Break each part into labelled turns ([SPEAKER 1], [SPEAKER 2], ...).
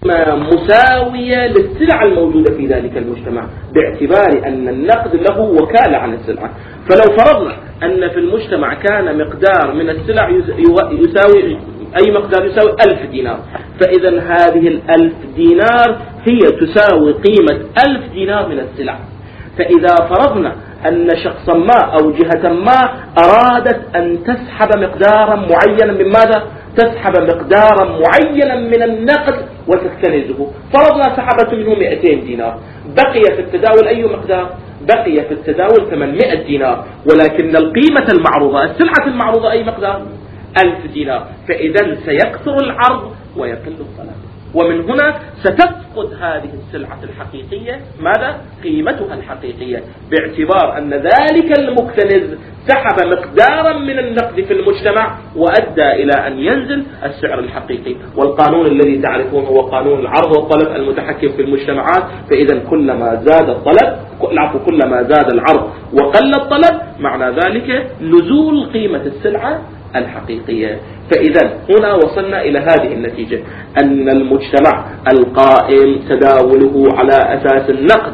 [SPEAKER 1] مساوية للسلع الموجودة في ذلك المجتمع، باعتبار أن النقد له وكالة عن السلعة. فلو فرضنا أن في المجتمع كان مقدار من السلع يساوي أي مقدار يساوي 1000 دينار، فإذا هذه 1000 دينار هي تساوي قيمة 1000 دينار من السلع. فإذا فرضنا أن شخصا ما أو جهة ما أرادت أن تسحب مقدارا معينا من ماذا؟ تسحب مقدارا معينا من النقد وتختنزه، فرضنا سحبت منه 200 دينار، بقي في التداول أي مقدار؟ بقي في التداول 800 دينار، ولكن القيمة المعروضة السلعة المعروضة أي مقدار؟ 1000 دينار. فإذا سيكثر العرض ويقل الطلب، ومن هنا ستفقد هذه السلعة الحقيقية ماذا؟ قيمتها الحقيقية، باعتبار أن ذلك المكتنز سحب مقدارا من النقد في المجتمع وأدى إلى أن ينزل السعر الحقيقي. والقانون الذي تعرفون هو قانون العرض والطلب المتحكم في المجتمعات. فإذا كلما زاد الطلب كلما زاد العرض وقل الطلب، معنى ذلك نزول قيمة السلعة الحقيقية. فإذا هنا وصلنا إلى هذه النتيجة، أن المجتمع القائم تداوله على أساس النقد،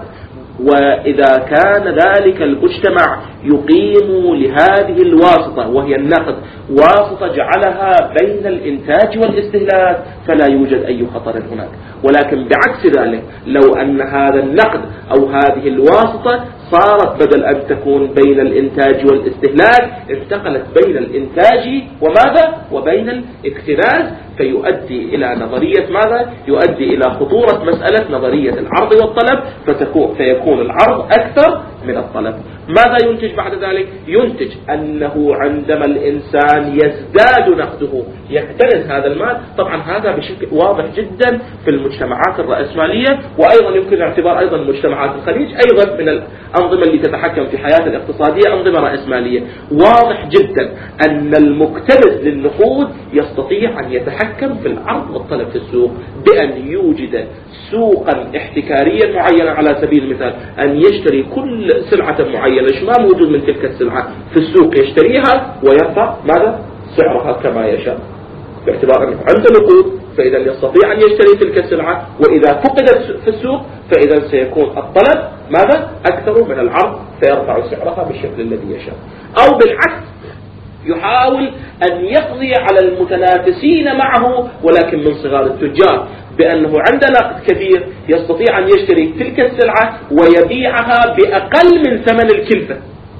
[SPEAKER 1] وإذا كان ذلك المجتمع يقيم لهذه الواسطة وهي النقد واسطة جعلها بين الإنتاج والاستهلاك، فلا يوجد أي خطر هناك. ولكن بعكس ذلك، لو أن هذا النقد أو هذه الواسطة صارت بدل أن تكون بين الإنتاج والاستهلاك انتقلت بين الإنتاج وماذا؟ وبين الاكتناز، فيؤدي إلى نظرية ماذا؟ يؤدي إلى خطورة مسألة نظرية العرض والطلب، فيكون العرض أكثر من الطلب. ماذا ينتج بعد ذلك؟ ينتج أنه عندما الإنسان يزداد نقده يكتنز هذا المال. طبعا هذا بشكل واضح جدا في المجتمعات الرأسمالية، وأيضا يمكن اعتبار أيضا مجتمعات الخليج أيضا من الأنظمة اللي تتحكم في حياة الاقتصادية أنظمة رأسمالية. واضح جدا أن المكتنز للنقود يستطيع أن يتحكم في العرض والطلب في السوق بأن يوجد سوقا احتكاريا معينا، على سبيل المثال أن يشتري كل سلعة معينة ما موجود من تلك السلعة في السوق يشتريها ويرفع ماذا؟ سعرها كما يشاء، باعتبار أنه عنده نقود فإذا يستطيع أن يشتري تلك السلعة، وإذا فقدت في السوق فإذا سيكون الطلب ماذا؟ أكثر من العرض فيرفع سعرها بالشكل الذي يشاء. أو بالعكس يحاول أن يقضي على المتنافسين معه ولكن من صغار التجار، بأنه عنده نقد كبير يستطيع أن يشتري تلك السلعة ويبيعها بأقل من ثمن الكلفة،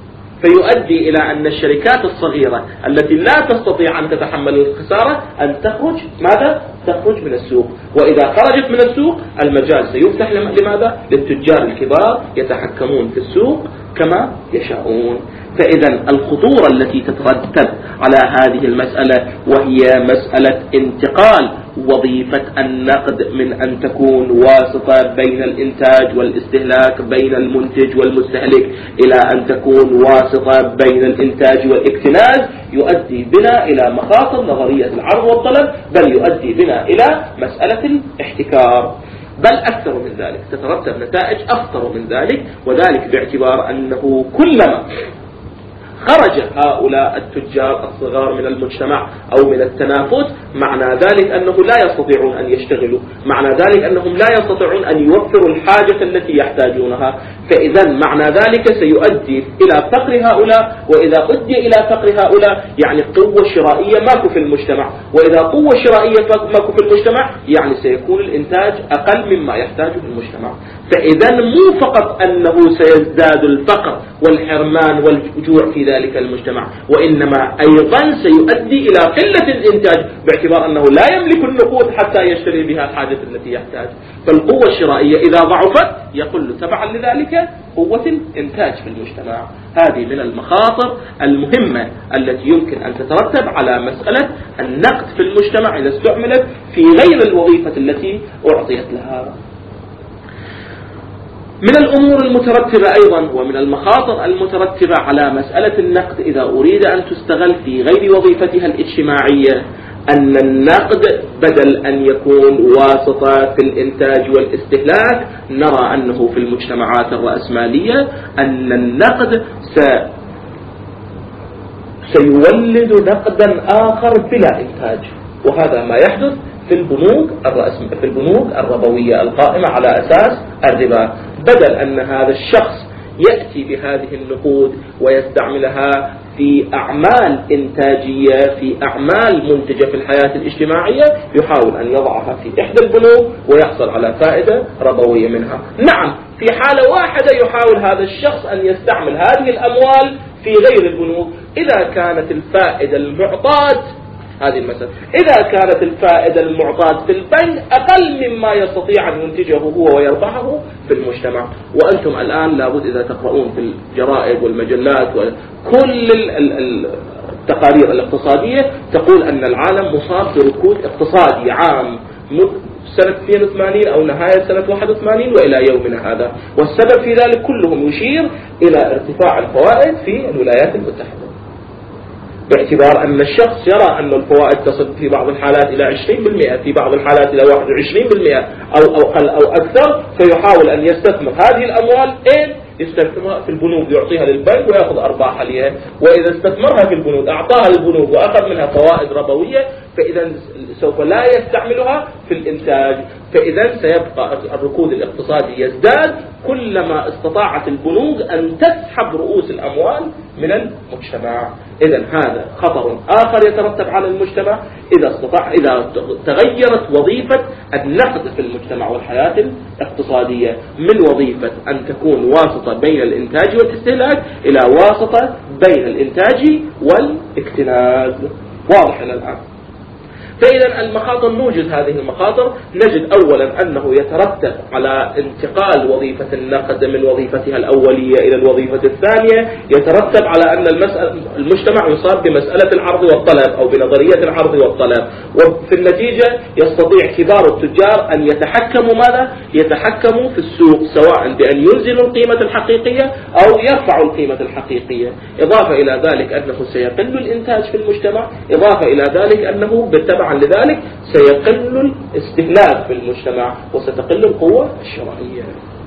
[SPEAKER 1] فيؤدي إلى أن الشركات الصغيرة التي لا تستطيع أن تتحمل الخسارة أن تخرج ماذا؟ تخرج من السوق. وإذا خرجت من السوق المجال سيفتح لماذا؟ للتجار الكبار يتحكمون في السوق كما يشاءون. فإذا الخطورة التي تترتب على هذه المسألة وهي مسألة انتقال وظيفة النقد من أن تكون واسطة بين الإنتاج والاستهلاك بين المنتج والمستهلك إلى أن تكون واسطة بين الإنتاج والاكتناز، يؤدي بنا إلى مخاطر نظرية العرض والطلب، بل يؤدي بنا إلى مسألة الاحتكار، بل أكثر من ذلك تترتب نتائج أخطر من ذلك. وذلك باعتبار أنه كلما خرج هؤلاء التجار الصغار من المجتمع أو من التنافس، معنى ذلك أنه لا يستطيعون أن يشتغلوا، معنى ذلك أنهم لا يستطيعون أن يوفروا الحاجة التي يحتاجونها. فإذا معنى ذلك سيؤدي إلى فقر هؤلاء، وإذا أدي إلى فقر هؤلاء يعني قوة شرائية ماكو في المجتمع، وإذا قوة شرائية ماكو في المجتمع يعني سيكون الإنتاج أقل مما يحتاجه المجتمع. فإذا مو فقط أنه سيزداد الفقر والحرمان والجوع في ذلك المجتمع، وإنما أيضا سيؤدي إلى قلة الإنتاج باعتبار أنه لا يملك النقود حتى يشتري بها الحاجة التي يحتاج. فالقوة الشرائية إذا ضعفت يقل تبعا لذلك قوة الإنتاج في المجتمع. هذه من المخاطر المهمة التي يمكن أن تترتب على مسألة النقد في المجتمع إذا استعملت في غير الوظيفة التي أعطيت لها. من الأمور المترتبة أيضا ومن المخاطر المترتبة على مسألة النقد إذا أريد أن تستغل في غير وظيفتها الاجتماعية أن النقد بدل أن يكون واسطة في الإنتاج والاستهلاك، نرى أنه في المجتمعات الرأسمالية أن النقد سيولد نقدا آخر بلا إنتاج، وهذا ما يحدث في البنوك الربوية القائمة على أساس الربا، بدل أن هذا الشخص يأتي بهذه النقود ويستعملها في أعمال إنتاجية، في أعمال منتجة في الحياة الاجتماعية، يحاول أن يضعها في إحدى البنوك ويحصل على فائدة ربوية منها. نعم، في حالة واحدة يحاول هذا الشخص أن يستعمل هذه الأموال في غير البنوك، إذا كانت الفائدة المعطاة هذه المسألة، إذا كانت الفائدة المعطاة في البنك أقل مما يستطيع أن ينتجه هو ويربحه في المجتمع. وأنتم الآن لابد إذا تقرؤون في الجرائد والمجلات وكل التقارير الاقتصادية تقول أن العالم مصاب بركود اقتصادي عام سنة 82 أو نهاية سنة 81 وإلى يومنا هذا، والسبب في ذلك كلهم يشير إلى ارتفاع الفوائد في الولايات المتحدة، باعتبار أن الشخص يرى أن الفوائد تصل في بعض الحالات إلى 20%، في بعض الحالات إلى 21% أو أقل أو أكثر، فيحاول أن يستثمر هذه الأموال يستثمرها في البنوك، يعطيها للبنك ويأخذ أرباح عليها. وإذا استثمرها في البنوك أعطاها للبنوك وأخذ منها فوائد ربوية، فإذا سوف لا يستعملها في الإنتاج، فإذا سيبقى الركود الاقتصادي يزداد كلما استطاعت البنوك أن تسحب رؤوس الأموال من المجتمع. إذا هذا خطر آخر يترتب على المجتمع إذا تغيرت وظيفة النقد في المجتمع والحياة الاقتصادية من وظيفة أن تكون واسطة بين الإنتاج والاستهلاك إلى واسطة بين الإنتاج والاكتناز. واضح الآن؟ فإذا المخاطر، نوجد هذه المخاطر، نجد أولا أنه يترتب على انتقال وظيفة النقد من وظيفتها الأولية إلى الوظيفة الثانية، يترتب على أن المجتمع يصاب بمسألة العرض والطلب أو بنظرية العرض والطلب، وفي النتيجة يستطيع كبار التجار أن يتحكموا في السوق، سواء بأن ينزلوا القيمة الحقيقية أو يرفعوا القيمة الحقيقية. إضافة إلى ذلك أنه سيقل الإنتاج في المجتمع، إضافة إلى ذلك أنه بالتبع لذلك سيقل الاستهلاك في المجتمع وستقل القوة الشرائية.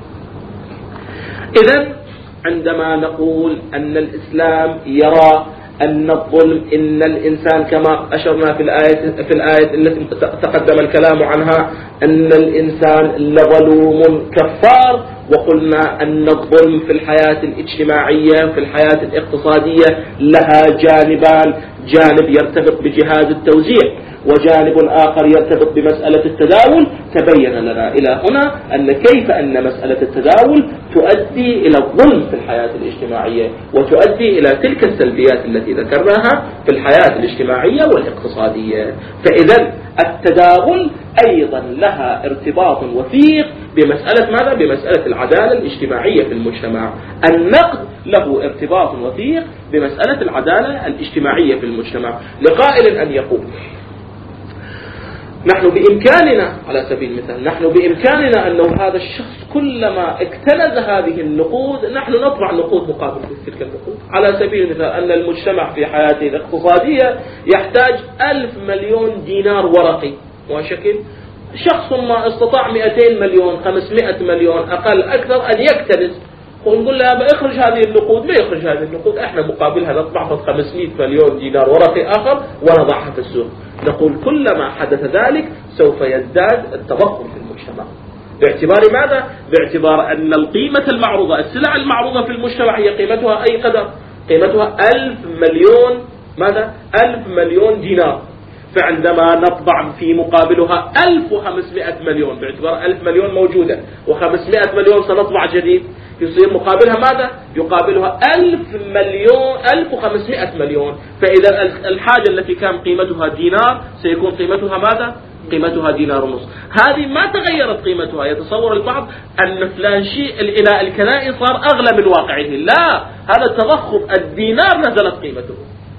[SPEAKER 1] إذن عندما نقول أن الإسلام يرى أن الظلم، إن الإنسان كما أشرنا في الآية التي تقدم الكلام عنها، أن الإنسان لظلوم كفار، وقلنا أن الظلم في الحياة الاجتماعية في الحياة الاقتصادية لها جانبان، جانب يرتبط بجهاز التوزيع وجانب آخر يرتبط بمسألة التداول. تبين لنا إلى هنا أن كيف أن مسألة التداول تؤدي إلى الظلم في الحياة الاجتماعية وتؤدي إلى تلك السلبيات التي ذكرناها في الحياة الاجتماعية والاقتصادية. فإذا التداول أيضا لها ارتباط وثيق بمسألة ماذا؟ بمسألة العدالة الاجتماعية في المجتمع. النقد له ارتباط وثيق بمسألة العدالة الاجتماعية في المجتمع. لقائل أن يقول نحن بإمكاننا، على سبيل المثال، نحن بإمكاننا أنه هذا الشخص كلما اكتنز هذه النقود نحن نطبع نقود مقابل تلك النقود. على سبيل المثال أن المجتمع في حياته الاقتصادية يحتاج 1000 مليون دينار ورقي، وشكل شخص ما استطاع 200 مليون 500 مليون أقل أكثر أن يكتنز، ونقول له اخرج هذه النقود، ما يخرج هذه النقود، احنا مقابلها نطبع 500 مليون دينار ورقي آخر ونضعها في السوق. نقول كلما حدث ذلك سوف يزداد التضخم في المجتمع. باعتبار ماذا؟ باعتبار أن القيمة المعروضة، السلع المعروضة في المجتمع هي قيمتها أي قدر؟ قيمتها 1000 مليون ماذا؟ 1000 مليون دينار. فعندما نطبع في مقابلها 1500 مليون، باعتبار 1000 مليون موجودة و500 مليون سنطبع جديد، يصير مقابلها ماذا؟ يقابلها 1000 مليون 1500 مليون. فإذا الحاجة التي كان قيمتها دينار سيكون قيمتها ماذا؟ قيمتها دينار ونصف. هذه ما تغيرت قيمتها. يتصور البعض أن فلان شيء الإناء الكنائي صار أغلى من واقعه. لا، هذا التضخم، الدينار نزلت قيمته.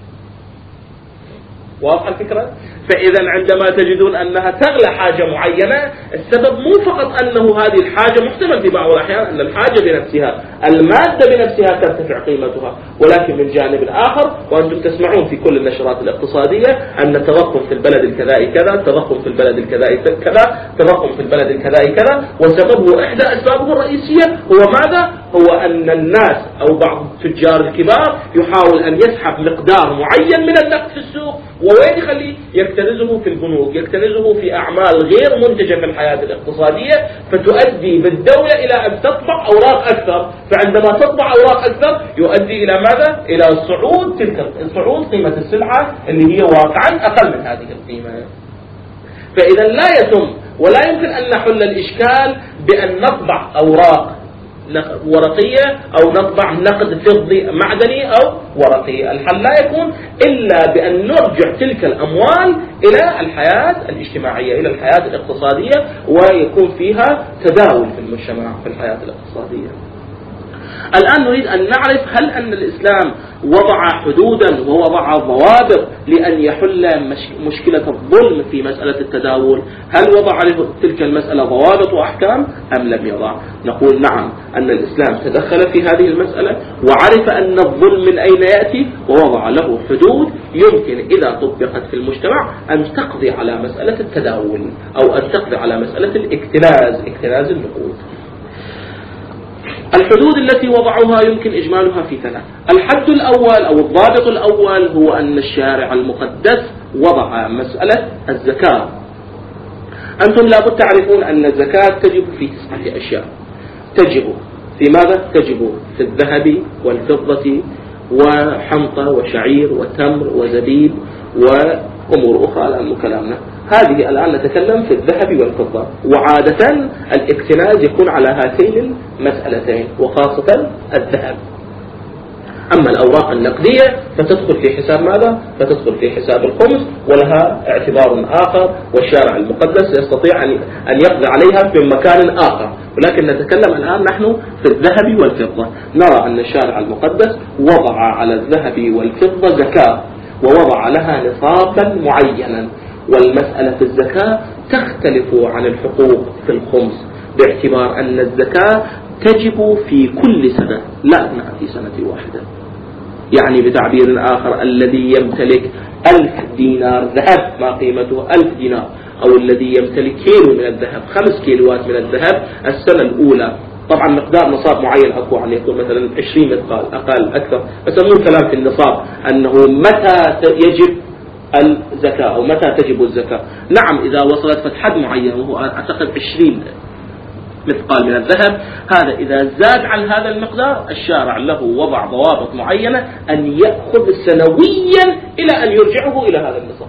[SPEAKER 1] واضح الفكرة؟ فإذا عندما تجدون أنها تغلى حاجة معينة، السبب مو فقط أنه هذه الحاجة، محتمل في بعض الأحيان أن الحاجة بنفسها المادة بنفسها ترتفع قيمتها، ولكن من جانب آخر وأنتم تسمعون في كل النشرات الاقتصادية أن التضخم في البلد الكذائي كذا، التضخم في البلد الكذائي كذا، التضخم في البلد الكذائي كذا، وسببه إحدى أسبابه الرئيسية هو ماذا؟ هو أن الناس أو بعض التجار الكبار يحاول أن يسحب مقدار معين من النقد في السوق، ووين يخليه؟ يكتنزه في البنوك، يكتنزه في أعمال غير منتجة في الحياة الاقتصادية، فتؤدي بالدولة إلى أن تطبع أوراق أكثر، فعندما تطبع أوراق أكثر يؤدي إلى ماذا؟ إلى صعود قيمة السلعة اللي هي واقعا أقل من هذه القيمة. فإذا لا يتم ولا يمكن أن نحل الإشكال بأن نطبع أوراق ورقية أو نطبع نقد فضي معدني أو ورقي. الحل لا يكون إلا بأن نرجع تلك الأموال إلى الحياة الاجتماعية، إلى الحياة الاقتصادية، ويكون فيها تداول في المجتمع في الحياة الاقتصادية. الآن نريد أن نعرف هل أن الإسلام وضع حدودا ووضع ضوابط لأن يحل مشكلة الظلم في مسألة التداول؟ هل وضع تلك المسألة ضوابط وأحكام أم لم يضع؟ نقول نعم، أن الإسلام تدخل في هذه المسألة وعرف أن الظلم من أين يأتي ووضع له حدود يمكن إذا طبقت في المجتمع أن تقضي على مسألة التداول أو أن تقضي على مسألة اكتناز النقود. الحدود التي وضعوها يمكن إجمالها في ثلاث. الحد الأول أو الضابط الأول هو أن الشارع المقدس وضع مسألة الزكاة. أنتم لابد تعرفون أن الزكاة تجب في 9 أشياء. تجب في ماذا؟ تجب في الذهب والفضة وحنطة وشعير وتمر وزبيب وأمور أخرى الآن كلامنا. هذه الآن نتكلم في الذهب والفضة، وعادة الاكتناز يكون على هاتين المسألتين وخاصة الذهب. أما الأوراق النقدية فتدخل في حساب ماذا؟ فتدخل في حساب الخمس ولها اعتبار آخر، والشارع المقدس يستطيع أن يقضي عليها في مكان آخر، ولكن نتكلم الآن نحن في الذهب والفضة. نرى أن الشارع المقدس وضع على الذهب والفضة زكاة ووضع لها نصابا معينا، والمسألة في الزكاة تختلف عن الحقوق في الخمس باعتبار أن الزكاة تجب في كل سنة لا في سنة واحدة. يعني بتعبير آخر الذي يمتلك 1000 دينار ذهب ما قيمته 1000 دينار، أو الذي يمتلك كيلو من الذهب 5 كيلوات من الذهب السنة الأولى، طبعا مقدار نصاب معين أكو عن يكون مثلا 20 مثقال أقل أكثر، بس مو كلام في النصاب أنه متى يجب الزكاة أو متى تجب الزكاة. نعم إذا وصلت فتحد معين وهو أعتقد 20 مثقال من الذهب، هذا إذا زاد عن هذا المقدار الشارع له وضع ضوابط معينة أن يأخذ سنويا إلى أن يرجعه إلى هذا النصاب.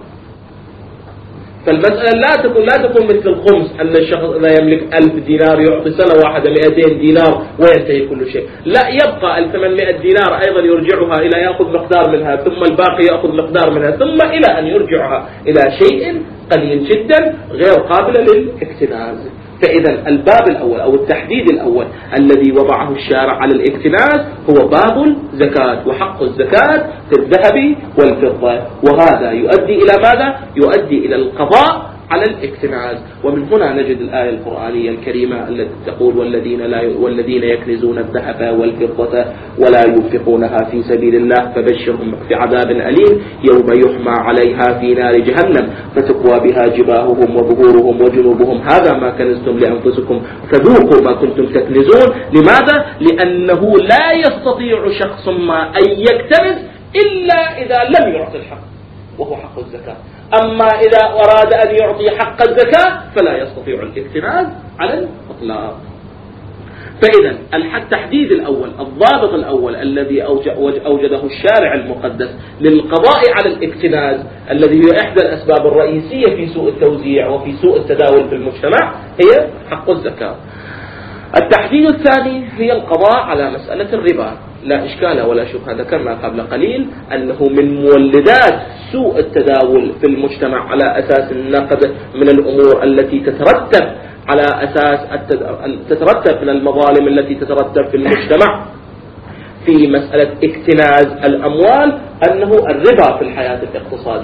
[SPEAKER 1] فالمسألة لا تكون مثل الخمس أن الشخص إذا يملك 1000 دينار يعطي سنة واحدة 200 دينار وينتهي كل شيء، لا، يبقى 1800 دينار أيضا يرجعها إلى يأخذ مقدار منها، ثم الباقي يأخذ مقدار منها، ثم إلى أن يرجعها إلى شيء قليل جدا غير قابل للاكتناز. فإذا الباب الأول أو التحديد الأول الذي وضعه الشارع على الاكتناز هو باب الزكاة وحق الزكاة في الذهب والفضة، وهذا يؤدي إلى ماذا؟ يؤدي إلى القضاء على الاكتناز. ومن هنا نجد الآية القرآنية الكريمة التي تقول والذين يكنزون الذهب والفضة ولا ينفقونها في سبيل الله فبشرهم بعذاب أليم يوم يحمى عليها في نار جهنم فتكوى بها جباههم وظهورهم وجنوبهم هذا ما كنزتم لأنفسكم فذوقوا ما كنتم تكنزون. لماذا؟ لأنه لا يستطيع شخص ما أن يكتنز إلا إذا لم يعطي الحق وهو حق الزكاة. أما إذا أراد أن يعطي حق الزكاة فلا يستطيع الاكتناز على الإطلاق. فإذا التحديد الأول الضابط الأول الذي أوجده الشارع المقدس للقضاء على الاكتناز الذي هي إحدى الأسباب الرئيسية في سوء التوزيع وفي سوء التداول في المجتمع هي حق الزكاة. التحديد الثاني هي القضاء على مسألة الربا. لا إشكال ولا شبهة، ذكرنا قبل قليل أنه من مولدات سوء التداول في المجتمع على أساس النقد من الأمور التي تترتب على أساس تترتب من المظالم التي تترتب في المجتمع في مسألة اكتناز الأموال أنه الربا في الحياة الاقتصادية.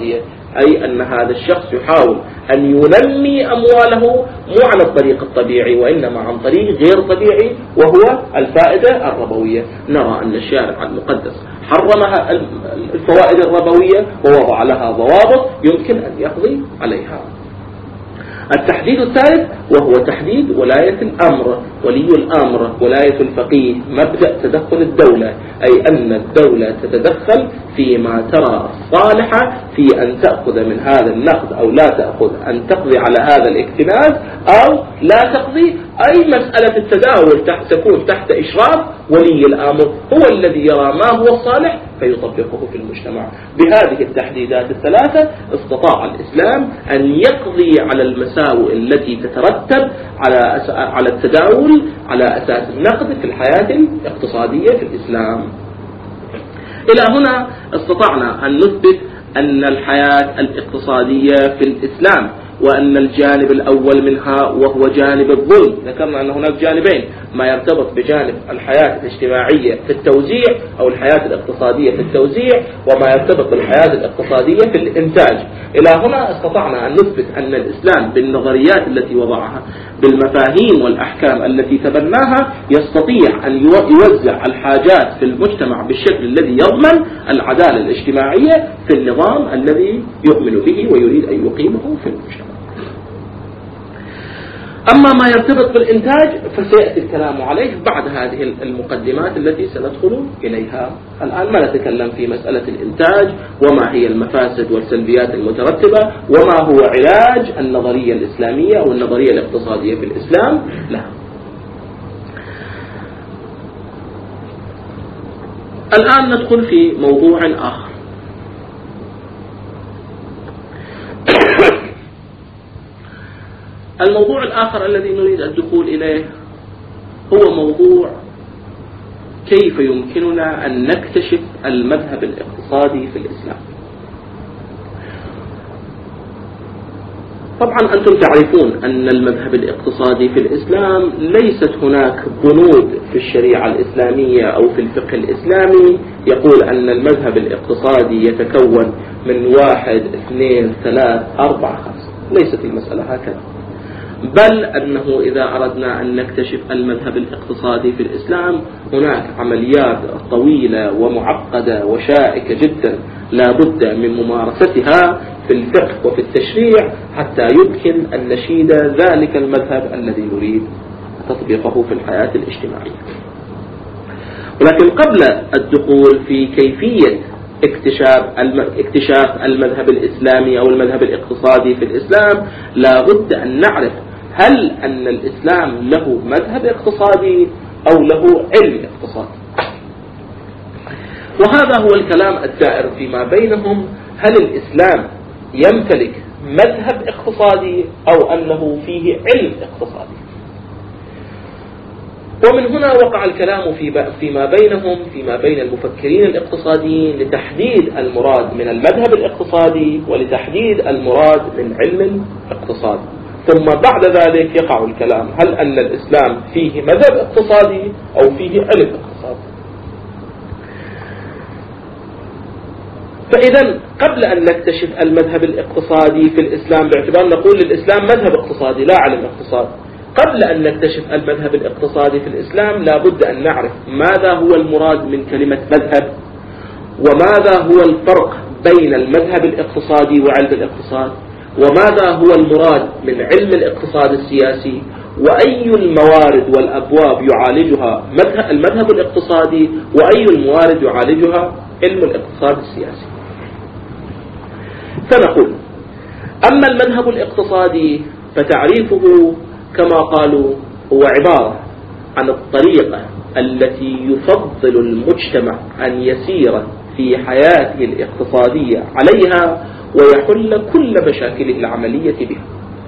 [SPEAKER 1] أي أن هذا الشخص يحاول أن ينمي أمواله مو عن الطريق الطبيعي وإنما عن طريق غير طبيعي، وهو الفائدة الربوية. نرى أن الشارع المقدس حرمها الفوائد الربوية ووضع لها ضوابط يمكن أن يقضي عليها. التحديد الثالث وهو تحديد ولاية الأمر، ولي الأمر، ولاية الفقيه، مبدأ تدخل الدولة، أي أن الدولة تتدخل فيما ترى الصالح في أن تأخذ من هذا النقد أو لا تأخذ، أن تقضي على هذا الاكتناز أو لا تقضي. أي مسألة التداول تكون تحت إشراف ولي الأمر، هو الذي يرى ما هو الصالح فيطبقه في المجتمع. بهذه التحديدات الثلاثة استطاع الإسلام أن يقضي على المساوئ التي تترتب على التداول على أساس النقد في الحياة الاقتصادية في الإسلام. إلى هنا استطعنا أن نثبت أن الحياة الاقتصادية في الإسلام وأن الجانب الأول منها وهو جانب الظلم. ذكرنا أن هناك جانبين، ما يرتبط بجانب الحياة الاجتماعية في التوزيع أو الحياة الاقتصادية في التوزيع، وما يرتبط بالحياة الاقتصادية في الإنتاج. إلى هنا استطعنا أن نثبت أن الإسلام بالنظريات التي وضعها، بالمفاهيم والأحكام التي تبناها، يستطيع أن يوزع الحاجات في المجتمع بالشكل الذي يضمن العدالة الاجتماعية في النظام الذي يؤمن به ويريد أن يقيمه في المجتمع. أما ما يرتبط بالإنتاج فسيأتي الكلام عليه بعد هذه المقدمات التي سندخل إليها. الآن ما نتكلم في مسألة الإنتاج وما هي المفاسد والسلبيات المترتبة وما هو علاج النظرية الإسلامية أو النظرية الاقتصادية في الإسلام لا. الآن ندخل في موضوع آخر. الموضوع الآخر الذي نريد الدخول إليه هو موضوع كيف يمكننا أن نكتشف المذهب الاقتصادي في الإسلام. طبعا أنتم تعرفون أن المذهب الاقتصادي في الإسلام ليست هناك بنود في الشريعة الإسلامية أو في الفقه الإسلامي يقول أن المذهب الاقتصادي يتكون من 1 2 3 4 5. ليست المسألة هكذا، بل أنه إذا أردنا أن نكتشف المذهب الاقتصادي في الإسلام هناك عمليات طويلة ومعقدة وشائكة جدا لا بد من ممارستها في الفقه وفي التشريع حتى يمكن أن نشيد ذلك المذهب الذي نريد تطبيقه في الحياة الاجتماعية. ولكن قبل الدخول في كيفية اكتشاف المذهب الإسلامي أو المذهب الاقتصادي في الإسلام لا بد أن نعرف هل أن الإسلام له مذهب اقتصادي أو له علم اقتصادي. وهذا هو الكلام الدائر فيما بينهم، هل الإسلام يمتلك مذهب اقتصادي أو أنه فيه علم اقتصادي. ومن هنا وقع الكلام فيما بينهم فيما بين المفكرين الاقتصاديين لتحديد المراد من المذهب الاقتصادي ولتحديد المراد من علم الاقتصاد. ثم بعد ذلك يقع الكلام هل أن الإسلام فيه مذهب اقتصادي أو فيه علم اقتصادي. فإذا قبل أن نكتشف المذهب الاقتصادي في الإسلام باعتبار نقول للإسلام مذهب اقتصادي لا علم اقتصاد، قبل أن نكتشف المذهب الاقتصادي في الإسلام لا بد أن نعرف ماذا هو المراد من كلمة مذهب، وماذا هو الفرق بين المذهب الاقتصادي وعلم الاقتصاد، وماذا هو المراد من علم الاقتصاد السياسي، وأي الموارد والأبواب يعالجها المذهب الاقتصادي وأي الموارد يعالجها علم الاقتصاد السياسي. فنقول أما المذهب الاقتصادي فتعريفه كما قالوا هو عبارة عن الطريقة التي يفضل المجتمع أن يسير في حياته الاقتصادية عليها ويحل كل مشاكله العملية بها.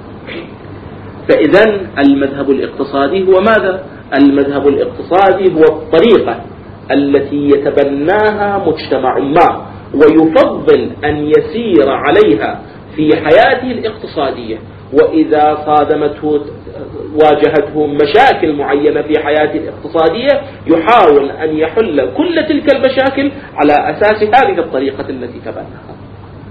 [SPEAKER 1] فإذا المذهب الاقتصادي هو ماذا؟ المذهب الاقتصادي هو الطريقة التي يتبناها مجتمع ما ويفضل أن يسير عليها في حياته الاقتصادية، وإذا صادمته واجهته مشاكل معينة في حياته الاقتصادية يحاول أن يحل كل تلك المشاكل على أساس هذه الطريقة التي تبناها.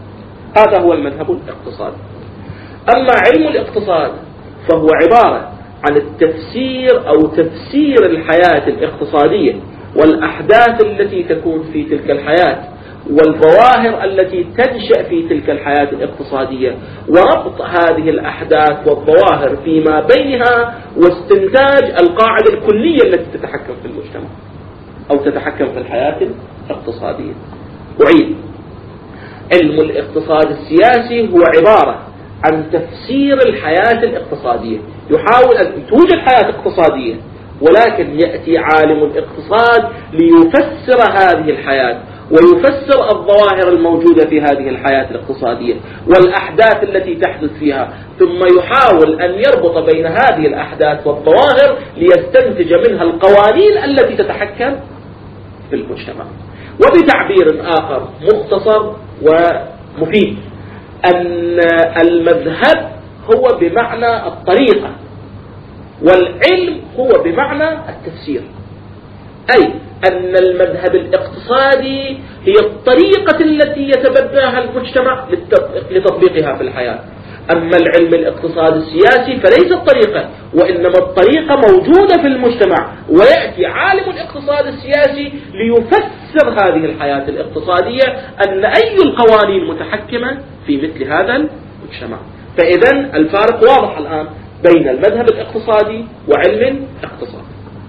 [SPEAKER 1] هذا هو المذهب الاقتصادي. أما علم الاقتصاد فهو عبارة عن التفسير أو تفسير الحياة الاقتصادية والأحداث التي تكون في تلك الحياة والظواهر التي تنشأ في تلك الحياة الاقتصادية، وربط هذه الأحداث والظواهر فيما بينها، واستنتاج القاعدة الكلية التي تتحكم في المجتمع أو تتحكم في الحياة الاقتصادية. أعيد: علم الاقتصاد السياسي هو عبارة عن تفسير الحياة الاقتصادية. يحاول أن توجد حياة اقتصادية، ولكن يأتي عالم الاقتصاد ليفسر هذه الحياة ويفسر الظواهر الموجودة في هذه الحياة الاقتصادية والأحداث التي تحدث فيها، ثم يحاول أن يربط بين هذه الأحداث والظواهر ليستنتج منها القوانين التي تتحكم في المجتمع. وبتعبير آخر مختصر ومفيد، أن المذهب هو بمعنى الطريقة، والعلم هو بمعنى التفسير، أي أن المذهب الاقتصادي هي الطريقة التي يتبناها المجتمع لتطبيقها في الحياة. أما العلم الاقتصادي السياسي فليس الطريقة، وإنما الطريقة موجودة في المجتمع، ويأتي عالم الاقتصاد السياسي ليفسر هذه الحياة الاقتصادية أن أي القوانين متحكمة في مثل هذا المجتمع. فإذا الفارق واضح الآن بين المذهب الاقتصادي وعلم الاقتصاد.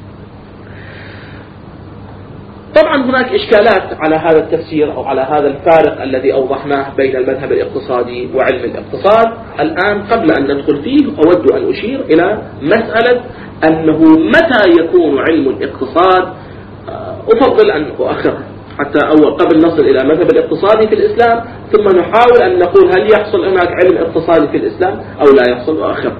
[SPEAKER 1] طبعا هناك إشكالات على هذا التفسير أو على هذا الفارق الذي أوضحناه بين المذهب الاقتصادي وعلم الاقتصاد. الآن قبل أن ندخل فيه أود أن أشير إلى مسألة أنه متى يكون علم الاقتصاد. أفضل أن أؤخر حتى قبل نصل إلى مذهب الاقتصادي في الإسلام، ثم نحاول أن نقول هل يحصل هناك علم اقتصادي في الإسلام أو لا يحصل. أؤخر.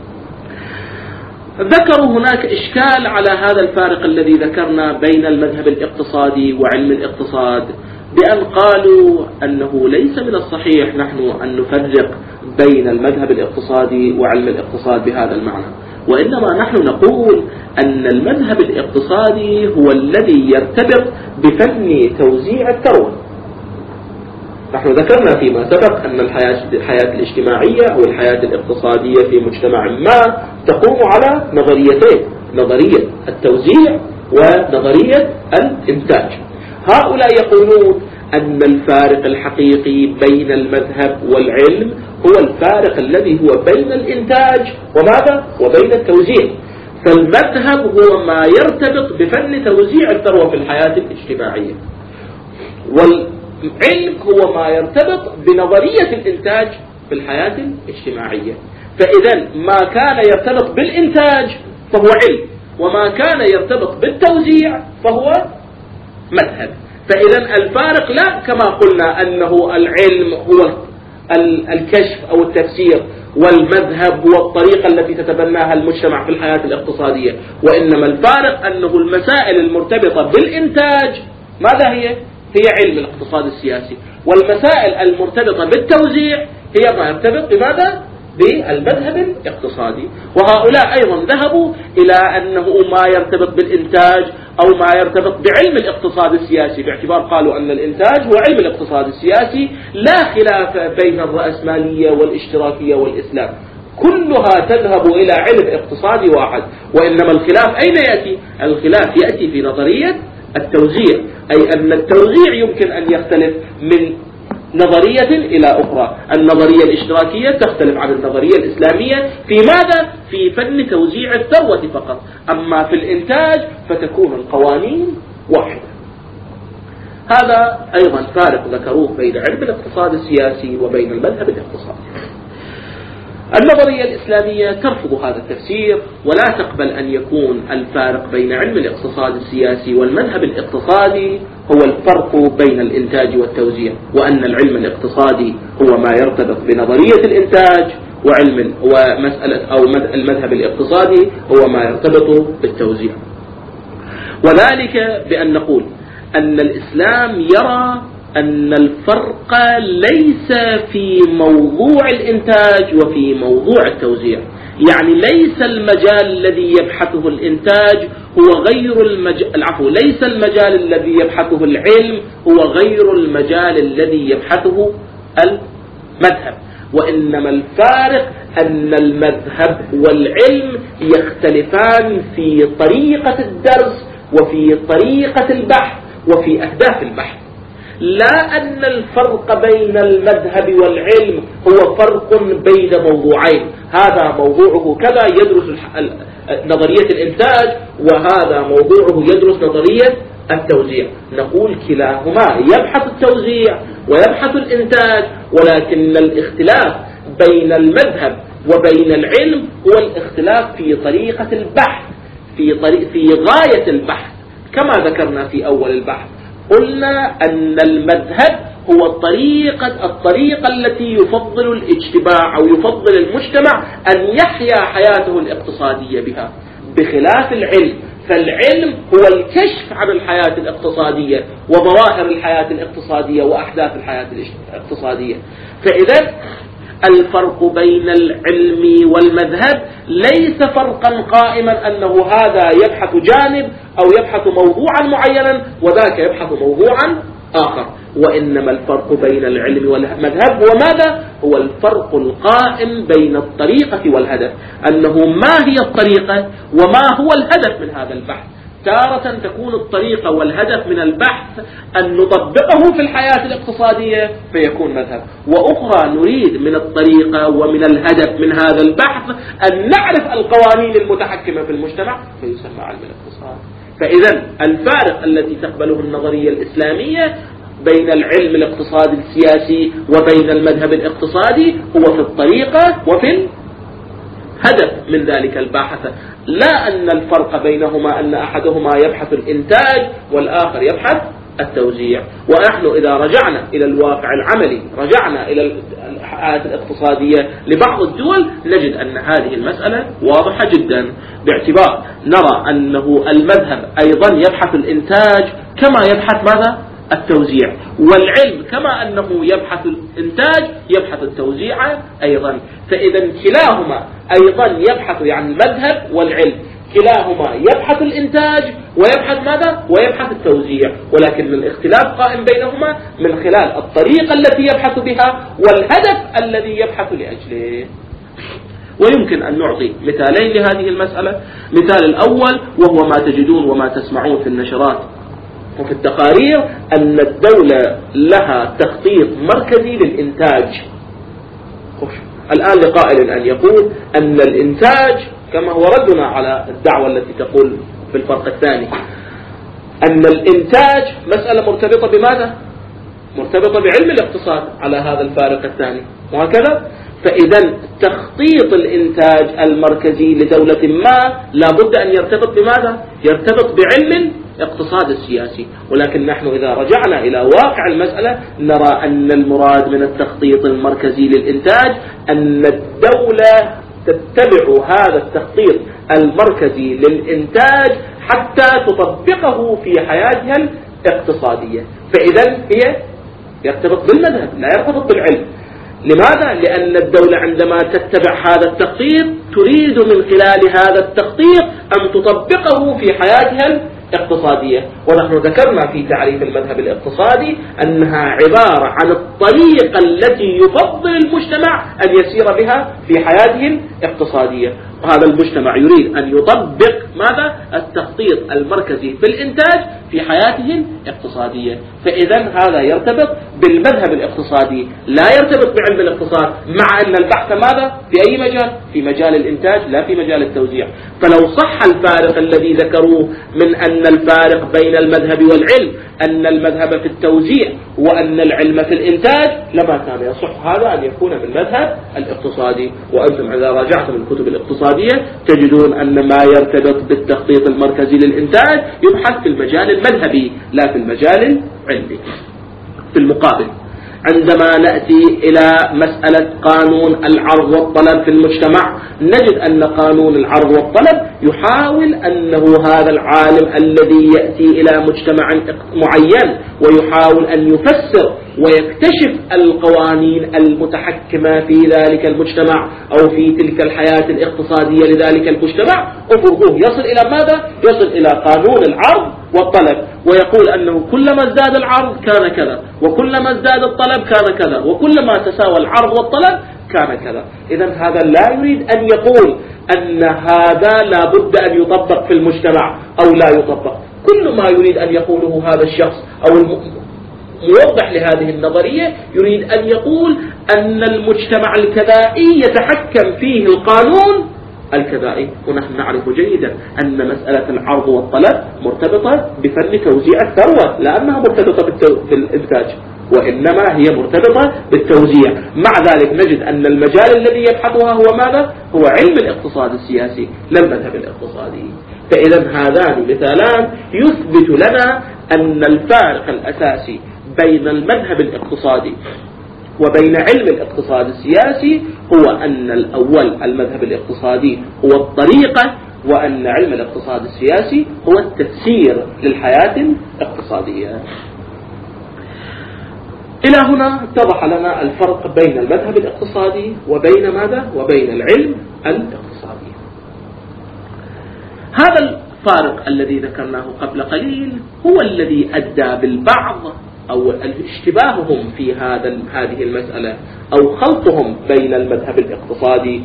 [SPEAKER 1] ذكروا هناك إشكال على هذا الفارق الذي ذكرنا بين المذهب الاقتصادي وعلم الاقتصاد، بأن قالوا أنه ليس من الصحيح نحن أن نفرق بين المذهب الاقتصادي وعلم الاقتصاد بهذا المعنى، وإنما نحن نقول أن المذهب الاقتصادي هو الذي يرتبط بفن توزيع الثروة. نحن ذكرنا فيما سبق أن الحياة الاجتماعية أو الحياة الاقتصادية في مجتمع ما تقوم على نظريتين: نظرية التوزيع ونظرية الإنتاج. هؤلاء يقولون أن الفارق الحقيقي بين المذهب والعلم هو الفارق الذي هو بين الإنتاج وماذا؟ وبين التوزيع. فالمذهب هو ما يرتبط بفن توزيع الثروة في الحياة الاجتماعية، والعلم هو ما يرتبط بنظرية الإنتاج في الحياة الاجتماعية. فإذا ما كان يرتبط بالإنتاج فهو علم، وما كان يرتبط بالتوزيع فهو مذهب. فإذا الفارق لا كما قلنا أنه العلم هو الكشف أو التفسير، والمذهب هو الطريقة التي تتبناها المجتمع في الحياة الاقتصادية، وإنما الفارق أنه المسائل المرتبطة بالإنتاج ماذا هي؟ هي علم الاقتصاد السياسي، والمسائل المرتبطة بالتوزيع هي ما يرتبط بماذا؟ بالمذهب الاقتصادي. وهؤلاء أيضا ذهبوا إلى أنه ما يرتبط بالإنتاج أو ما يرتبط بعلم الاقتصاد السياسي، باعتبار قالوا أن الإنتاج هو علم الاقتصاد السياسي، لا خلاف بين الرأسمالية والاشتراكية والإسلام، كلها تذهب إلى علم اقتصادي واحد. وإنما الخلاف أين يأتي؟ الخلاف يأتي في نظرية التوزيع، أي أن التوزيع يمكن أن يختلف من نظرية إلى أخرى. النظرية الاشتراكية تختلف عن النظرية الإسلامية في ماذا؟ في فن توزيع الثروة فقط. أما في الإنتاج فتكون القوانين واحدة. هذا أيضا فارق ذكروه بين علم الاقتصاد السياسي وبين المذهب الاقتصادي. النظرية الإسلامية ترفض هذا التفسير، ولا تقبل أن يكون الفارق بين علم الاقتصاد السياسي والمذهب الاقتصادي هو الفرق بين الإنتاج والتوزيع، وأن العلم الاقتصادي هو ما يرتبط بنظرية الإنتاج، ومسألة أو المذهب الاقتصادي هو ما يرتبط بالتوزيع. وذلك بأن نقول أن الإسلام يرى أن الفرق ليس في موضوع الإنتاج وفي موضوع التوزيع، يعني ليس المجال الذي يبحثه الإنتاج هو غير ليس المجال الذي يبحثه العلم هو غير المجال الذي يبحثه مذهب، وإنما الفارق أن المذهب والعلم يختلفان في طريقة الدرس وفي طريقة البحث وفي أهداف البحث، لا أن الفرق بين المذهب والعلم هو فرق بين موضوعين، هذا موضوعه كذا يدرس نظرية الإنتاج، وهذا موضوعه يدرس نظرية التوزيع. نقول كلاهما يبحث التوزيع ويبحث الإنتاج، ولكن الاختلاف بين المذهب وبين العلم هو الاختلاف في طريقة البحث، في غاية البحث. كما ذكرنا في أول البحث قلنا أن المذهب هو الطريقة التي يفضل الاجتماع أو يفضل المجتمع أن يحيا حياته الاقتصادية بها، بخلاف العلم، فالعلم هو الكشف عن الحياة الاقتصادية وظواهر الحياة الاقتصادية وأحداث الحياة الاقتصادية. فإذا الفرق بين العلم والمذهب ليس فرقا قائما أنه هذا يبحث جانب أو يبحث موضوعا معينا وذاك يبحث موضوعا آخر، وإنما الفرق بين العلم والمذهب هو ماذا؟ هو الفرق القائم بين الطريقة والهدف، أنه ما هي الطريقة وما هو الهدف من هذا البحث. تارة تكون الطريقة والهدف من البحث أن نطبقه في الحياة الاقتصادية فيكون مذهب، وأخرى نريد من الطريقة ومن الهدف من هذا البحث أن نعرف القوانين المتحكمة في المجتمع فيسمى علم الاقتصاد. فإذا الفارق الذي تقبله النظرية الإسلامية بين العلم الاقتصادي السياسي وبين المذهب الاقتصادي هو في الطريقة وفي الهدف من ذلك الباحث، لا أن الفرق بينهما أن أحدهما يبحث الإنتاج والآخر يبحث التوزيع. ونحن إذا رجعنا إلى الواقع العملي، رجعنا إلى الحياة الاقتصادية لبعض الدول، نجد أن هذه المسألة واضحة جدا، باعتبار نرى أنه المذهب أيضا يبحث الإنتاج كما يبحث ماذا؟ التوزيع، والعلم كما أنه يبحث الإنتاج يبحث التوزيع أيضا. فإذا كلاهما أيضا يبحث، يعني المذهب والعلم كلاهما يبحث الإنتاج ويبحث ماذا؟ ويبحث التوزيع، ولكن الاختلاف قائم بينهما من خلال الطريقة التي يبحث بها والهدف الذي يبحث لأجله. ويمكن أن نعطي مثالين لهذه المسألة. مثال الأول وهو ما تجدون وما تسمعون في النشرات وفي التقارير أن الدولة لها تخطيط مركزي للإنتاج. الآن لقائل أن يقول أن الإنتاج، كما هو ردنا على الدعوة التي تقول في الفرق الثاني أن الإنتاج مسألة مرتبطة بماذا؟ مرتبطة بعلم الاقتصاد على هذا الفارق الثاني، وهكذا. فإذا تخطيط الإنتاج المركزي لدولة ما لابد أن يرتبط بماذا؟ يرتبط بعلم الاقتصاد السياسي. ولكن نحن إذا رجعنا إلى واقع المسألة نرى أن المراد من التخطيط المركزي للإنتاج أن الدولة تتبع هذا التخطيط المركزي للإنتاج حتى تطبقه في حياتها الاقتصادية. فإذا هي يرتبط بالمذهب لا يرتبط بالعلم. لماذا؟ لأن الدولة عندما تتبع هذا التخطيط تريد من خلال هذا التخطيط أن تطبقه في حياتها الاقتصادية. ونحن ذكرنا في تعريف المذهب الاقتصادي أنها عبارة عن الطريقة التي يفضل المجتمع أن يسير بها في حياته الاقتصادية، وهذا المجتمع يريد أن يطبق ماذا؟ التخطيط المركزي في الإنتاج في حياته الاقتصادية. فإذا هذا يرتبط بالمذهب الاقتصادي لا يرتبط بعلم الاقتصاد، مع أن البحث ماذا؟ في أي مجال؟ في مجال الإنتاج لا في مجال التوزيع. فلو صح الفارق الذي ذكروه من أن الفارق بين المذهب والعلم أن المذهب في التوزيع وأن العلم في الإنتاج لما كان يصح هذا أن يكون من المذهب الاقتصادي. وأنتم إذا راجعتم الكتب الاقتصادية تجدون أن ما يرتبط بالتخطيط المركزي للإنتاج يبحث في المجال المذهبي لا في المجال العلمي. في المقابل عندما نأتي إلى مسألة قانون العرض والطلب في المجتمع نجد أن قانون العرض والطلب يحاول أنه هذا العالم الذي يأتي إلى مجتمع معين ويحاول أن يفسر ويكتشف القوانين المتحكمة في ذلك المجتمع أو في تلك الحياة الاقتصادية لذلك المجتمع، أفرضوه يصل إلى ماذا؟ يصل إلى قانون العرض والطلب، ويقول أنه كلما ازداد العرض كان كذا، وكلما ازداد الطلب كان كذا، وكلما تساوى العرض والطلب كان كذا. إذن هذا لا يريد أن يقول أن هذا لا بد أن يطبق في المجتمع أو لا يطبق. كل ما يريد أن يقوله هذا الشخص أو موضح لهذه النظرية يريد أن يقول أن المجتمع الكذائي يتحكم فيه القانون الكذائي. ونحن نعرف جيدا أن مسألة العرض والطلب مرتبطة بفن توزيع الثروة، لا أنها مرتبطة بالإنتاج، وإنما هي مرتبطة بالتوزيع. مع ذلك نجد أن المجال الذي يبحثها هو ماذا؟ هو علم الاقتصاد السياسي لا المذهب الاقتصادي. فإذا هذان مثالان يثبت لنا أن الفارق الأساسي بين المذهب الاقتصادي وبين علم الاقتصاد السياسي هو أن الأول المذهب الاقتصادي هو الطريقة، وأن علم الاقتصاد السياسي هو التفسير للحياة الاقتصادية. إلى هنا اتضح لنا الفرق بين المذهب الاقتصادي وبين ماذا؟ وبين العلم الاقتصادي. هذا الفارق الذي ذكرناه قبل قليل هو الذي أدى بالبعض أو اشتباههم في هذه المسألة أو خلطهم بين المذهب الاقتصادي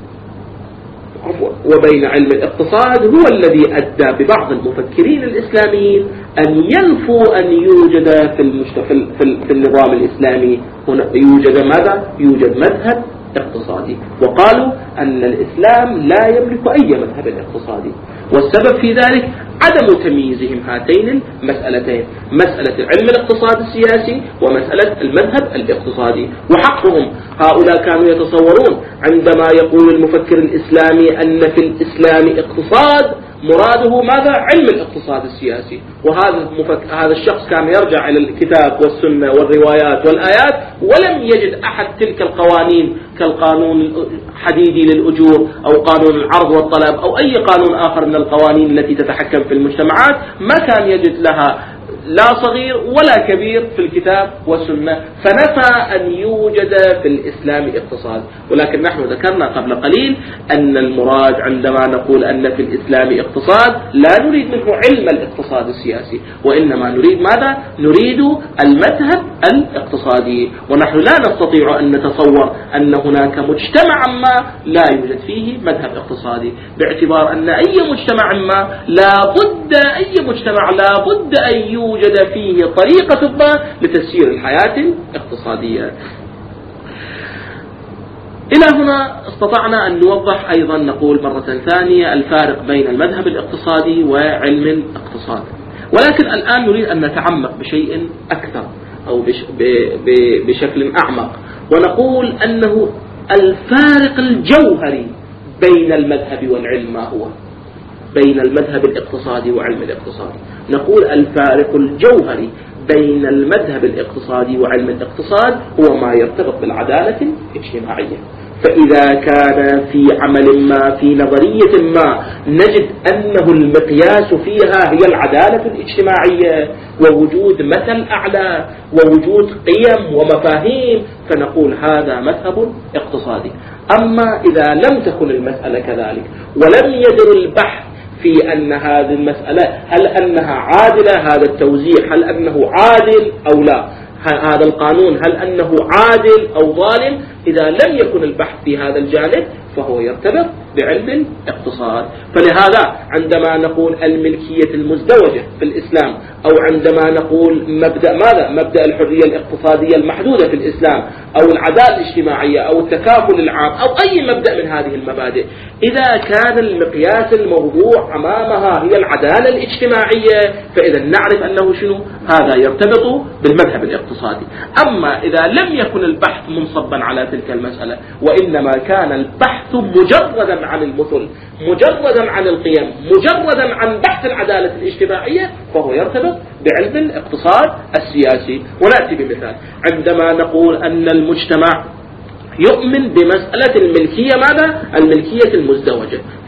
[SPEAKER 1] وبين علم الاقتصاد هو الذي أدى ببعض المفكرين الإسلاميين أن ينفوا أن يوجد في النظام الإسلامي يوجد ماذا؟ يوجد مذهب اقتصادي، وقالوا أن الإسلام لا يملك أي مذهب اقتصادي. والسبب في ذلك عدم تمييزهم هاتين المسألتين، مسألة علم الاقتصاد السياسي ومسألة المذهب الاقتصادي. وحقهم، هؤلاء كانوا يتصورون عندما يقول المفكر الإسلامي أن في الإسلام اقتصاد مراده ماذا؟ علم الاقتصاد السياسي. وهذا الشخص كان يرجع إلى الكتاب والسنة والروايات والآيات ولم يجد أحد تلك القوانين كالقانون الحديدي للأجور أو قانون العرض والطلب أو أي قانون آخر من القوانين التي تتحكم في المجتمعات، ما كان يجد لها لا صغير ولا كبير في الكتاب والسنة، فنفى أن يوجد في الإسلام اقتصاد. ولكن نحن ذكرنا قبل قليل أن المراد عندما نقول أن في الإسلام اقتصاد لا نريد منه علم الاقتصاد السياسي، وإنما نريد ماذا؟ نريد المذهب الاقتصادي. ونحن لا نستطيع أن نتصور أن هناك مجتمع ما لا يوجد فيه مذهب اقتصادي، باعتبار أن أي مجتمع ما لا بد أن يوجد فيه طريقة ما لتسيير الحياة الاقتصادية. إلى هنا استطعنا أن نوضح أيضا، نقول مرة ثانية، الفارق بين المذهب الاقتصادي وعلم الاقتصاد. ولكن الآن نريد أن نتعمق بشيء أكثر أو بشكل أعمق، ونقول أنه الفارق الجوهري بين المذهب والعلم ما هو؟ بين المذهب الاقتصادي وعلم الاقتصاد. نقول الفارق الجوهري بين المذهب الاقتصادي وعلم الاقتصاد هو ما يرتبط بالعدالة الاجتماعية. فإذا كان في عمل ما، في نظرية ما، نجد أنه المقياس فيها هي العدالة الاجتماعية ووجود مثل أعلى ووجود قيم ومفاهيم، فنقول هذا مذهب اقتصادي. أما إذا لم تكن المسألة كذلك ولم يدر البحث في أن هذه المسألة هل أنها عادلة، هذا التوزيع هل أنه عادل أو لا، هذا القانون هل أنه عادل أو ظالم، إذا لم يكن البحث في هذا الجانب فهو يرتبط بعلم الاقتصاد. فلهذا عندما نقول الملكية المزدوجة في الإسلام، أو عندما نقول مبدأ ماذا؟ مبدأ الحرية الاقتصادية المحدودة في الإسلام، أو العدالة الاجتماعية، أو التكافل العام، أو أي مبدأ من هذه المبادئ، إذا كان المقياس الموضوع أمامها هي العدالة الاجتماعية، فإذا نعرف أنه شنو؟ هذا يرتبط بالمذهب الاقتصادي. أما إذا لم يكن البحث منصبا على تلك المسألة، وإنما كان البحث مجردا عن المثل، مجردا عن القيم، مجردا عن بحث العدالة الاجتماعية، فهو يرتبط بعلم الاقتصاد السياسي. ونأتي بمثال، عندما نقول أن المجتمع يؤمن بمسألة الملكية ماذا؟ الملكية المزدوجة،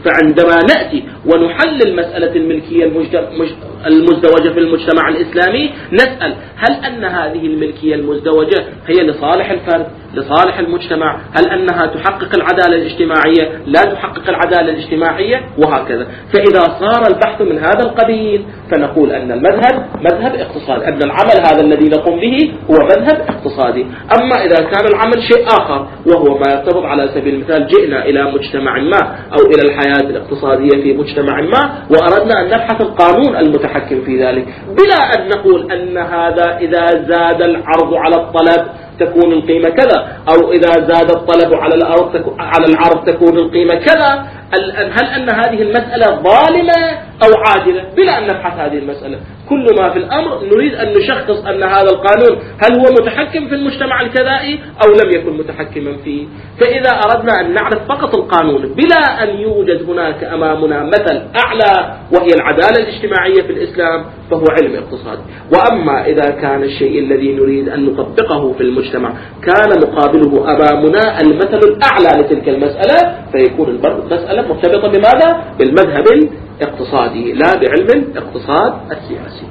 [SPEAKER 1] فعندما نأتي ونحلل مسألة الملكية المزدوجة في المجتمع الإسلامي نسأل هل أن هذه الملكية المزدوجة هي لصالح الفرد لصالح المجتمع؟ هل أنها تحقق العدالة الاجتماعية؟ لا تحقق العدالة الاجتماعية؟ وهكذا. فإذا صار البحث من هذا القبيل فنقول أن المذهب مذهب اقتصادي، أن العمل هذا الذي نقوم به هو مذهب اقتصادي. أما إذا كان العمل شيء آخر وهو ما يرتبط، على سبيل المثال جئنا إلى مجتمع ما أو إلى الحياة الاقتصادية في مجتمع ما وأردنا أن نبحث القانون المتحكم في ذلك، بلا أن نقول أن هذا إذا زاد العرض على الطلب تكون القيمة كذا، أو إذا زاد الطلب على العرض تكون القيمة كذا، هل أن هذه المسألة ظالمة أو عادلة؟ بلا أن نبحث هذه المسألة. كل ما في الأمر نريد أن نشخص أن هذا القانون هل هو متحكم في المجتمع الكذائي أو لم يكن متحكما فيه. فإذا أردنا أن نعرف فقط القانون بلا أن يوجد هناك أمامنا مثل أعلى وهي العدالة الاجتماعية في الإسلام فهو علم اقتصادي. وأما إذا كان الشيء الذي نريد أن نطبقه في المجتمع كان مقابله أمامنا المثل الأعلى لتلك المسألة فيكون المسألة مرتبطة بماذا؟ بالمذهب اقتصادي لا بعلم الاقتصاد السياسي.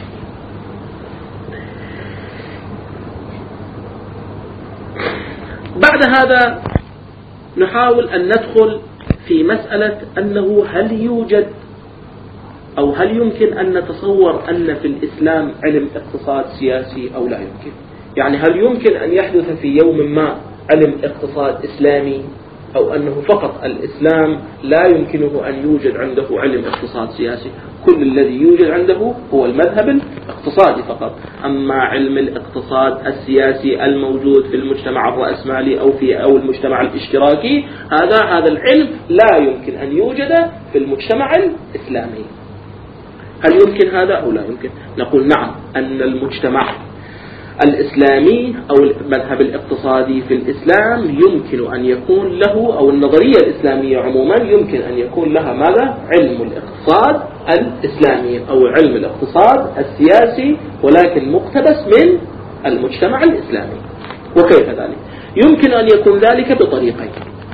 [SPEAKER 1] بعد هذا نحاول أن ندخل في مسألة أنه هل يوجد أو هل يمكن أن نتصور أن في الإسلام علم اقتصاد سياسي أو لا يمكن؟ يعني هل يمكن أن يحدث في يوم ما علم اقتصاد إسلامي، أو أنه فقط الإسلام لا يمكنه أن يوجد عنده علم اقتصاد سياسي؟ كل الذي يوجد عنده هو المذهب الاقتصادي فقط. أما علم الاقتصاد السياسي الموجود في المجتمع الرأسمالي أو المجتمع الاشتراكي هذا العلم لا يمكن أن يوجد في المجتمع الإسلامي. هل يمكن هذا أو لا يمكن؟ نقول نعم، أن المجتمع الإسلامي أو المذهب الاقتصادي في الإسلام يمكن أن يكون له، أو النظرية الإسلامية عموما يمكن أن يكون لها ماذا؟ علم الاقتصاد الإسلامي أو علم الاقتصاد السياسي، ولكن مقتبس من المجتمع الإسلامي. وكيف ذلك؟ يمكن أن يكون ذلك بطريقين.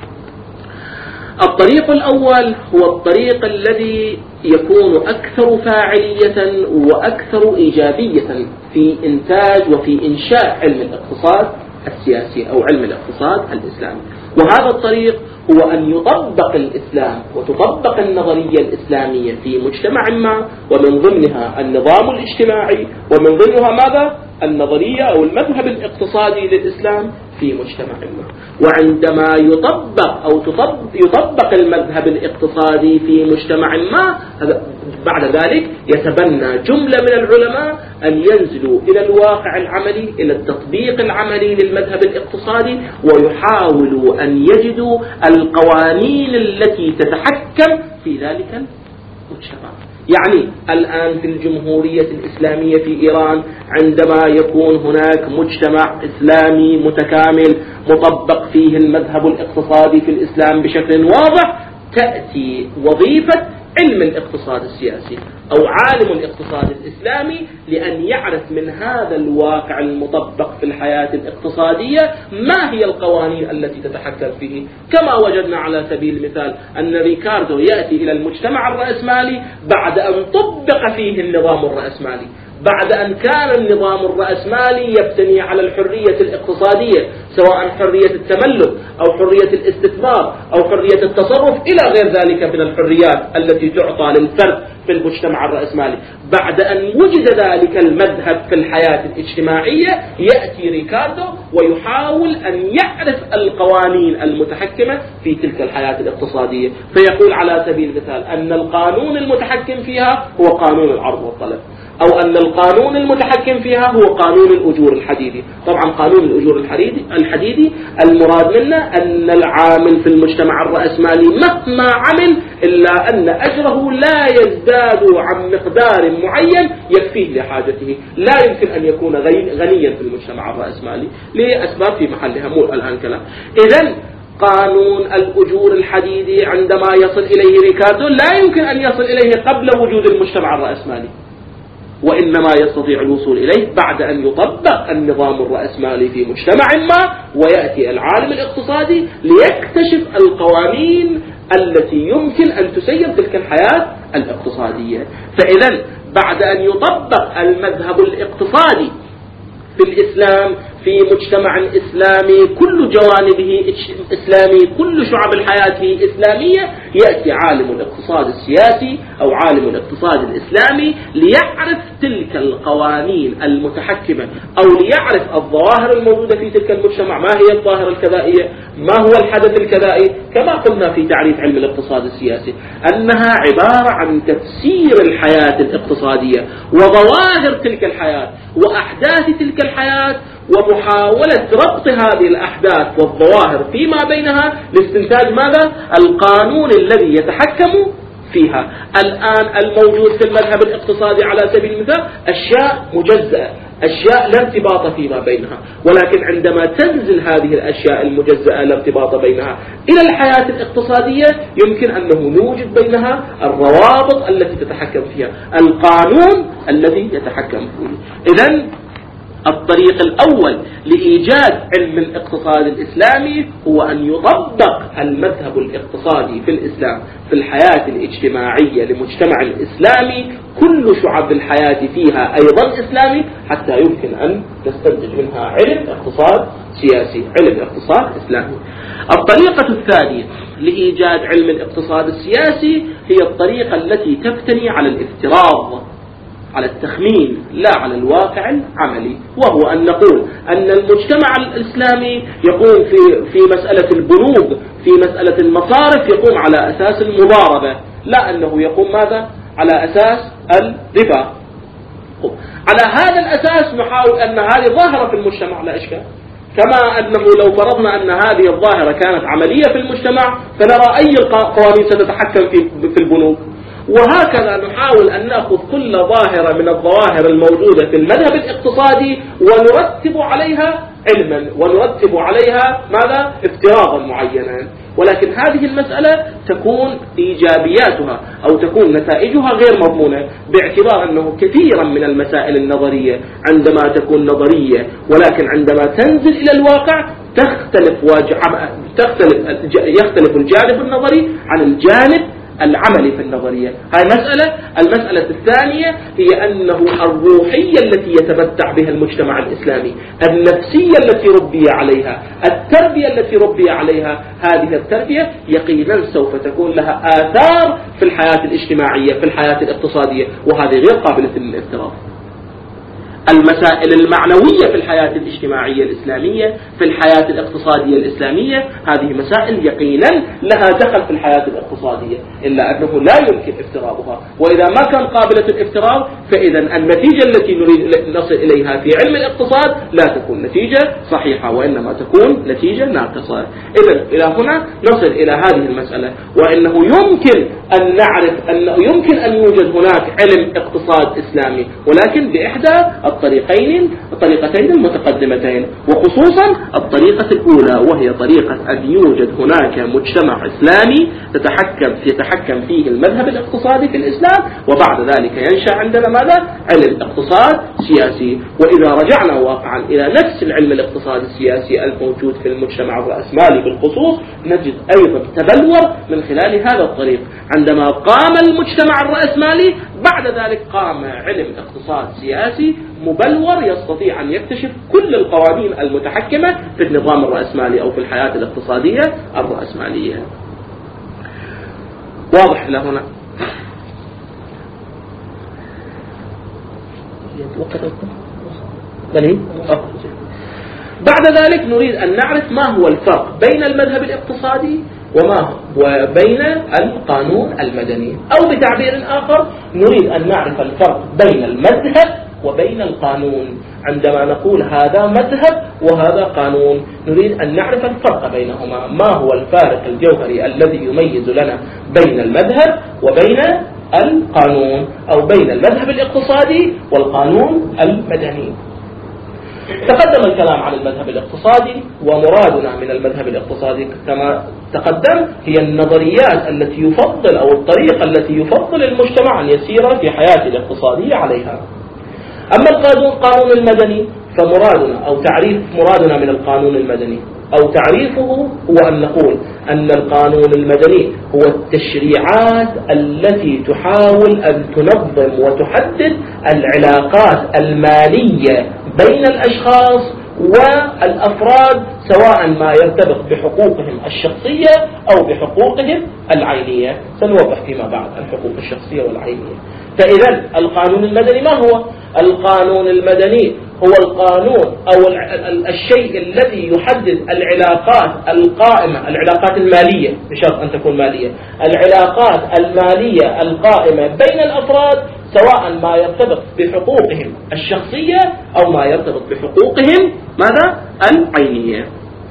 [SPEAKER 1] الطريق الأول هو الطريق الذي يكون أكثر فاعلية وأكثر إيجابية في إنتاج وفي إنشاء علم الاقتصاد السياسي أو علم الاقتصاد الإسلامي. وهذا الطريق هو أن يطبق الإسلام وتطبق النظرية الإسلامية في مجتمع ما، ومن ضمنها النظام الاجتماعي، ومن ضمنها ماذا؟ النظرية أو المذهب الاقتصادي للإسلام في مجتمع ما. وعندما يطبق المذهب الاقتصادي في مجتمع ما، بعد ذلك يتبنى جملة من العلماء أن ينزلوا إلى الواقع العملي، إلى التطبيق العملي للمذهب الاقتصادي، ويحاولوا أن يجدوا القوانين التي تتحكم في ذلك المجتمع. يعني الآن في الجمهورية الإسلامية في إيران عندما يكون هناك مجتمع إسلامي متكامل مطبق فيه المذهب الاقتصادي في الإسلام بشكل واضح، تأتي وظيفة علم الاقتصاد السياسي أو عالم الاقتصاد الإسلامي لأن يعرف من هذا الواقع المطبق في الحياة الاقتصادية ما هي القوانين التي تتحكم فيه. كما وجدنا على سبيل المثال أن ريكاردو يأتي إلى المجتمع الرأسمالي بعد أن طبق فيه النظام الرأسمالي، بعد أن كان النظام الرأسمالي يبتني على الحرية الاقتصادية، سواء حرية التملك أو حرية الاستثمار أو حرية التصرف إلى غير ذلك من الحريات التي تعطى للفرد في المجتمع الرأسمالي. بعد أن وجد ذلك المذهب في الحياة الاجتماعية يأتي ريكاردو ويحاول أن يعرف القوانين المتحكمة في تلك الحياة الاقتصادية، فيقول على سبيل المثال أن القانون المتحكم فيها هو قانون العرض والطلب، أو أن القانون المتحكم فيها هو قانون الأجور الحديدي. طبعا قانون الأجور الحديدي المراد منه أن العامل في المجتمع الرأسمالي مهما عمل إلا أن أجره لا يزداد عن مقدار معين يكفيه لحاجته، لا يمكن أن يكون غنيا في المجتمع الرأسمالي لأسباب في محلها مو الآن كلام. إذن قانون الأجور الحديدي عندما يصل إليه ريكاردو لا يمكن أن يصل إليه قبل وجود المجتمع الرأسمالي، وإنما يستطيع الوصول إليه بعد أن يطبق النظام الرأسمالي في مجتمع ما، ويأتي العالم الاقتصادي ليكتشف القوانين التي يمكن أن تسير تلك الحياة الاقتصادية. فإذا بعد أن يطبق المذهب الاقتصادي في الإسلام في مجتمع إسلامي كل جوانبه إسلامي، كل شعب الحياة إسلامية، يأتي عالم الاقتصاد السياسي أو عالم الاقتصاد الإسلامي ليعرف تلك القوانين المتحكمة أو ليعرف الظواهر الموجودة في تلك المجتمع. ما هي الظاهرة الكذائية؟ ما هو الحدث الكذائي؟ كما قلنا في تعريف علم الاقتصاد السياسي أنها عبارة عن تفسير الحياة الاقتصادية وظواهر تلك الحياة وأحداث تلك الحياة ومحاولة ربط هذه الأحداث والظواهر فيما بينها لاستنتاج ماذا؟ القانون الذي يتحكم فيها. الآن الموجود في المذهب الاقتصادي على سبيل المثال أشياء مجزأة، أشياء لا ارتباط فيما بينها، ولكن عندما تنزل هذه الأشياء المجزأة لا ارتباط بينها إلى الحياة الاقتصادية يمكن أنه نوجد بينها الروابط التي تتحكم فيها، القانون الذي يتحكم فيه. إذن الطريق الأول لإيجاد علم الاقتصاد الإسلامي هو أن يطبق المذهب الاقتصادي في الإسلام في الحياة الاجتماعية لمجتمع إسلامي كل شعب الحياة فيها أيضا إسلامي، حتى يمكن أن نستنتج منها علم اقتصاد سياسي، علم اقتصاد إسلامي. الطريقة الثانية لإيجاد علم الاقتصاد السياسي هي الطريقة التي تبتني على الافتراض، على التخمين، لا على الواقع العملي، وهو أن نقول أن المجتمع الإسلامي يقوم في مسألة البنوك، في مسألة المصارف يقوم على أساس المضاربة، لا أنه يقوم ماذا؟ على أساس الربا. على هذا الأساس نحاول أن هذه ظاهرة في المجتمع لا إشكال، كما أنه لو فرضنا أن هذه الظاهرة كانت عملية في المجتمع فنرى أي قوانين ستتحكم في البنوك. وهكذا نحاول أن نأخذ كل ظاهرة من الظواهر الموجودة في المذهب الاقتصادي ونرتب عليها علما ونرتب عليها ماذا؟ افتراضا معينا. ولكن هذه المسألة تكون إيجابياتها أو تكون نتائجها غير مضمونة، باعتبار أنه كثيرا من المسائل النظرية عندما تكون نظرية ولكن عندما تنزل إلى الواقع يختلف الجانب النظري عن الجانب العملي في النظرية. هاي مسألة. المسألة الثانية هي أنه الروحية التي يتمتع بها المجتمع الإسلامي، النفسية التي ربي عليها، التربية التي ربي عليها، هذه التربية يقينا سوف تكون لها آثار في الحياة الاجتماعية في الحياة الاقتصادية، وهذه غير قابلة للافتراض. المسائل المعنوية في الحياة الاجتماعية الإسلامية في الحياة الاقتصادية الإسلامية هذه مسائل يقينا لها دخل في الحياة الاقتصادية، إلا أنه لا يمكن افتراضها، وإذا ما كان قابلة الافتراض فإذا النتيجة التي نريد نصل إليها في علم الاقتصاد لا تكون نتيجة صحيحة وإنما تكون نتيجة ناقصة. إذن إلى هنا نصل إلى هذه المسألة، وإنه يمكن أن نعرف أنه يمكن أن يوجد هناك علم اقتصاد إسلامي، ولكن بإحدى الطريقتين المتقدمتين، وخصوصا الطريقة الأولى وهي طريقة أن يوجد هناك مجتمع إسلامي يتحكم فيه المذهب الاقتصادي في الإسلام، وبعد ذلك ينشأ عندنا ماذا؟ علم اقتصاد سياسي. وإذا رجعنا واقعا إلى نفس العلم الاقتصادي السياسي الموجود في المجتمع الرأسمالي بالخصوص نجد أيضا تبلور من خلال هذا الطريق. عندما قام المجتمع الرأسمالي بعد ذلك قام علم اقتصاد سياسي مبلور يستطيع أن يكتشف كل القوانين المتحكمة في النظام الرأسمالي أو في الحياة الاقتصادية الرأسمالية. واضح إلى هنا؟ بعد ذلك نريد أن نعرف ما هو الفرق بين المذهب الاقتصادي وبين القانون المدني، أو بتعبير آخر نريد أن نعرف الفرق بين المذهب وبين القانون. عندما نقول هذا مذهب وهذا قانون نريد أن نعرف الفرق بينهما، ما هو الفارق الجوهري الذي يميز لنا بين المذهب وبين القانون، أو بين المذهب الاقتصادي والقانون المدني. تقدم الكلام عن المذهب الاقتصادي، ومرادنا من المذهب الاقتصادي كما تقدم هي النظريات التي يفضل أو الطريقة التي يفضل المجتمع أن يسير في حياته الاقتصادية عليها. أما القانون المدني فمرادنا أو تعريف مرادنا من القانون المدني أو تعريفه هو أن نقول أن القانون المدني هو التشريعات التي تحاول أن تنظم وتحدد العلاقات المالية بين الأشخاص والأفراد، سواء ما يرتبط بحقوقهم الشخصية أو بحقوقهم العينية. سنوضح فيما بعد الحقوق الشخصية والعينية. فإذا القانون المدني ما هو؟ القانون المدني هو القانون أو الشيء الذي يحدد العلاقات القائمة، العلاقات المالية بشرط أن تكون مالية، العلاقات المالية القائمة بين الأفراد، سواء ما يرتبط بحقوقهم الشخصية أو ما يرتبط بحقوقهم ماذا؟ العينية.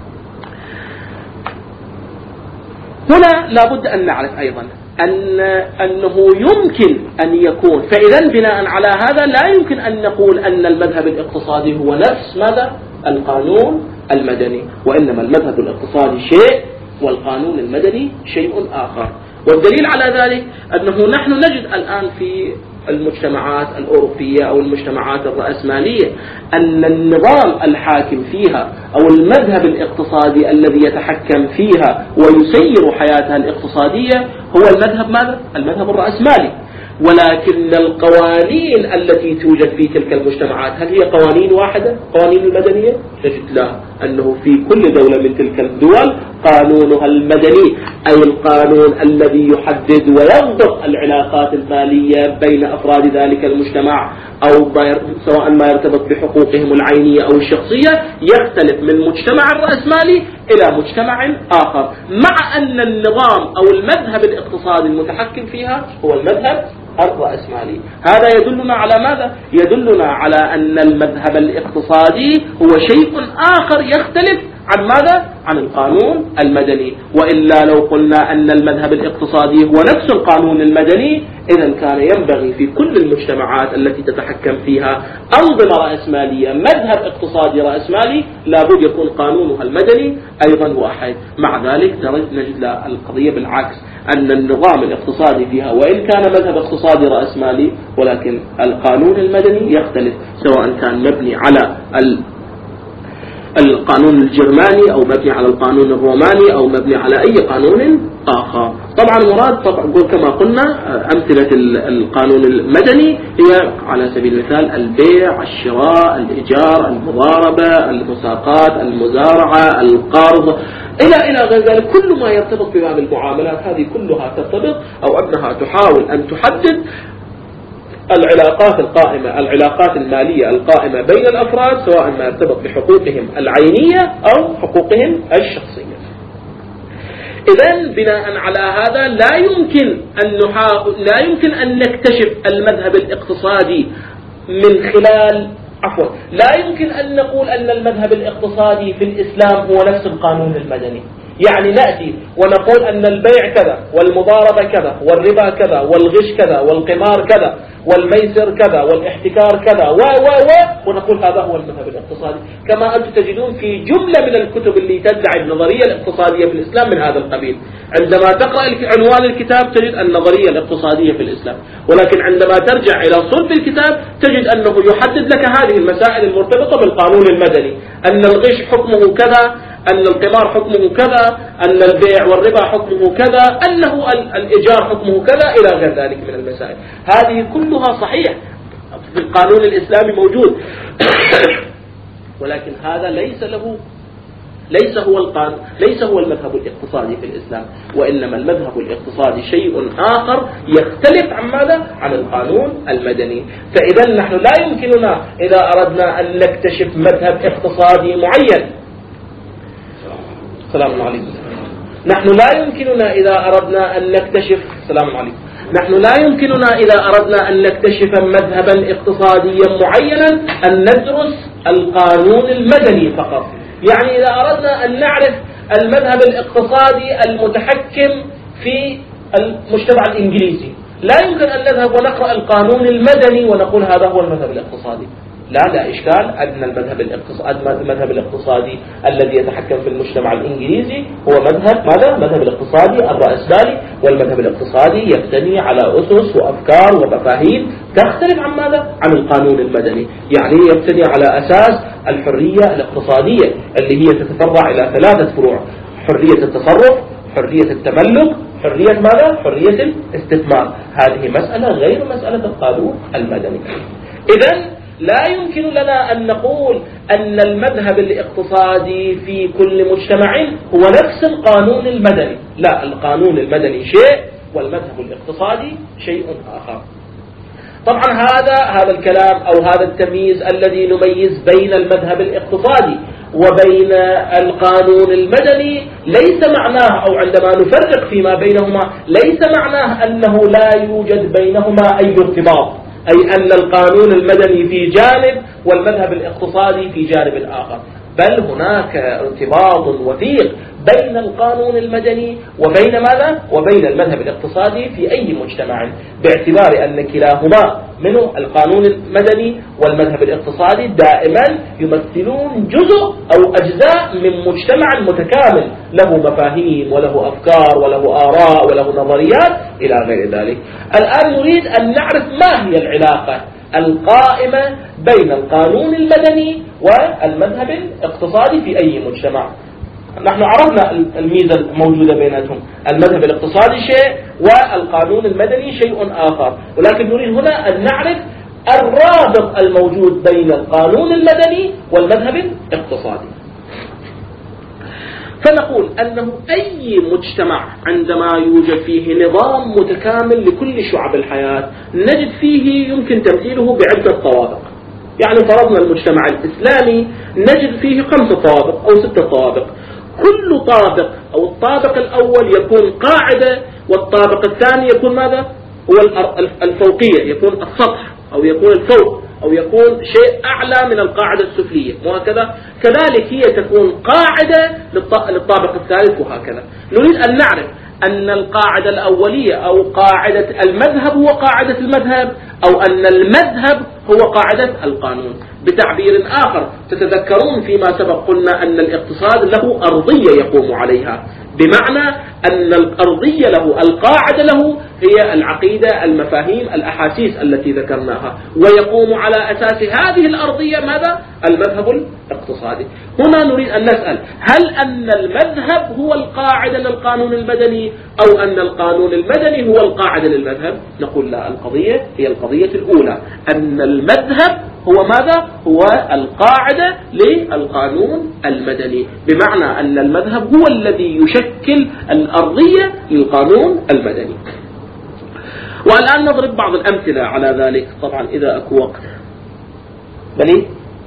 [SPEAKER 1] هنا لابد أن نعرف أيضا أنه يمكن أن يكون، فإذا بناء على هذا لا يمكن أن نقول أن المذهب الاقتصادي هو نفس ماذا؟ القانون المدني، وإنما المذهب الاقتصادي شيء والقانون المدني شيء آخر. والدليل على ذلك أنه نحن نجد الآن في المجتمعات الأوروبية أو المجتمعات الرأسمالية أن النظام الحاكم فيها أو المذهب الاقتصادي الذي يتحكم فيها ويسير حياتها الاقتصادية هو المذهب ماذا؟ المذهب الرأسمالي. ولكن القوانين التي توجد في تلك المجتمعات هل هي قوانين واحدة؟ قوانين المدنية؟ نجد لا، أنه في كل دولة من تلك الدول قانونها المدني، أي القانون الذي يحدد ويضبط العلاقات المالية بين أفراد ذلك المجتمع، أو سواء ما يرتبط بحقوقهم العينية أو الشخصية، يختلف من مجتمع الرأسمالي إلى مجتمع آخر، مع أن النظام أو المذهب الاقتصادي المتحكم فيها هو المذهب الرأسمالي. هذا يدلنا على ماذا؟ يدلنا على أن المذهب الاقتصادي هو شيء آخر يختلف عن ماذا؟ عن القانون المدني. وإلا لو قلنا أن المذهب الاقتصادي هو نفس القانون المدني، إذن كان ينبغي في كل المجتمعات التي تتحكم فيها أنظمة رأسمالية مذهب اقتصادي رأسمالي لابد يكون قانونها المدني أيضا واحد. مع ذلك نجد القضية بالعكس، أن النظام الاقتصادي فيها وإن كان مذهب اقتصادي رأسمالي، ولكن القانون المدني يختلف، سواء كان مبني على القانون الجرماني أو مبني على القانون الروماني أو مبني على أي قانون آخر. طبعا مراد كما قلنا أمثلة القانون المدني هي على سبيل المثال البيع، الشراء، الإيجار، المضاربة، المساقات، المزارعة، القرض، إلى غير ذلك. كل ما يرتبط بباب المعاملات هذه كلها ترتبط أو أنها تحاول أن تحدد العلاقات القائمة، العلاقات المالية القائمة بين الأفراد، سواء ما يرتبط بحقوقهم العينية أو حقوقهم الشخصية. إذن بناء على هذا لا يمكن أن نكتشف المذهب الاقتصادي من خلال لا يمكن أن نقول أن المذهب الاقتصادي في الإسلام هو نفس القانون المدني. يعني نأتي ونقول أن البيع كذا والمضاربة كذا والربا كذا والغش كذا والقمار كذا والميسر كذا والاحتكار كذا ونقول هذا هو المذهب الاقتصادي، كما أنتم تجدون في جملة من الكتب اللي تدعي النظرية الاقتصادية في الإسلام من هذا القبيل. عندما تقرأ عنوان الكتاب تجد النظرية الاقتصادية في الإسلام، ولكن عندما ترجع إلى صلب الكتاب تجد أنه يحدد لك هذه المسائل المرتبطة بالقانون المدني، أن الغش حكمه كذا، أن القمار حكمه كذا، أن البيع والربا حكمه كذا، أنه الإيجار حكمه كذا، إلى غير ذلك من المسائل. هذه كلها صحيح في القانون الإسلامي موجود ولكن هذا ليس هو المذهب الاقتصادي في الإسلام، وإنما المذهب الاقتصادي شيء آخر يختلف عن ماذا؟ عن القانون المدني. فإذا نحن لا يمكننا إذا أردنا أن نكتشف مذهب اقتصادي معين السلام عليكم. نحن لا يمكننا إذا أردنا أن نكتشف مذهبا اقتصاديا معينا أن ندرس القانون المدني فقط. يعني إذا أردنا أن نعرف المذهب الاقتصادي المتحكم في المجتمع الإنجليزي لا يمكن أن نذهب ونقرأ القانون المدني ونقول هذا هو المذهب الاقتصادي. لا إشكال أن المذهب الاقتصادي الذي يتحكم في المجتمع الإنجليزي هو مذهب الاقتصادي الرأسمالي، والمذهب الاقتصادي يبتني على أسس وأفكار ومفاهيم تختلف عن ماذا؟ عن القانون المدني. يعني يبتني على أساس الحرية الاقتصادية اللي هي تتفرع إلى 3 فروع: حرية التصرف، حرية التملك، حرية ماذا؟ حرية الاستثمار. هذه مسألة غير مسألة القانون المدني. إذن لا يمكن لنا أن نقول أن المذهب الاقتصادي في كل مجتمع هو نفس القانون المدني. لا، القانون المدني شيء والمذهب الاقتصادي شيء آخر. طبعا هذا الكلام أو هذا التمييز الذي نميز بين المذهب الاقتصادي وبين القانون المدني ليس معناه، أو عندما نفرق فيما بينهما ليس معناه أنه لا يوجد بينهما أي ارتباط، أي أن القانون المدني في جانب والمذهب الاقتصادي في جانب آخر، بل هناك ارتباط وثيق بين القانون المدني وبين ماذا؟ وبين المذهب الاقتصادي في أي مجتمع، باعتبار أن كلاهما منه القانون المدني والمذهب الاقتصادي دائما يمثلون جزء أو أجزاء من مجتمع متكامل له مفاهيم وله أفكار وله آراء وله نظريات إلى غير ذلك. الآن نريد أن نعرف ما هي العلاقة القائمة بين القانون المدني والمذهب الاقتصادي في أي مجتمع. نحن عرفنا الميزة الموجودة بيناتهم، المذهب الاقتصادي شيء والقانون المدني شيء آخر، ولكن نريد هنا أن نعرف الرابط الموجود بين القانون المدني والمذهب الاقتصادي. فنقول أنه أي مجتمع عندما يوجد فيه نظام متكامل لكل شعب الحياة نجد فيه يمكن تمثيله بعدة طوابق. يعني فرضنا المجتمع الإسلامي نجد فيه 5 طوابق أو 6 طوابق. كل طابق أو الطابق الأول يكون قاعدة، والطابق الثاني يكون ماذا؟ هو الفوقية، يكون السطح أو يكون الفوق أو يكون شيء أعلى من القاعدة السفلية، وهكذا. كذلك هي تكون قاعدة للطابق الثالث، وهكذا. نريد أن نعرف أن القاعدة الأولية أو قاعدة المذهب هو قاعدة المذهب، أو أن المذهب هو قاعدة القانون. بتعبير آخر، تتذكرون فيما سبق قلنا أن الاقتصاد له أرضية يقوم عليها، بمعنى أن الأرضية له، القاعدة له هي العقيدة، المفاهيم، الأحاسيس التي ذكرناها، ويقوم على أساس هذه الأرضية ماذا؟ المذهب الاقتصادي. هنا نريد أن نسأل: هل أن المذهب هو القاعدة للقانون المدني، أو أن القانون المدني هو القاعدة للمذهب؟ نقول لا، القضية هي القضية الأولى، أن المذهب هو ماذا؟ هو القاعدة للقانون المدني، بمعنى أن المذهب هو الذي يشكل الأرضية للقانون المدني. والآن نضرب بعض الأمثلة على ذلك، طبعا إذا أكو وقت. بلي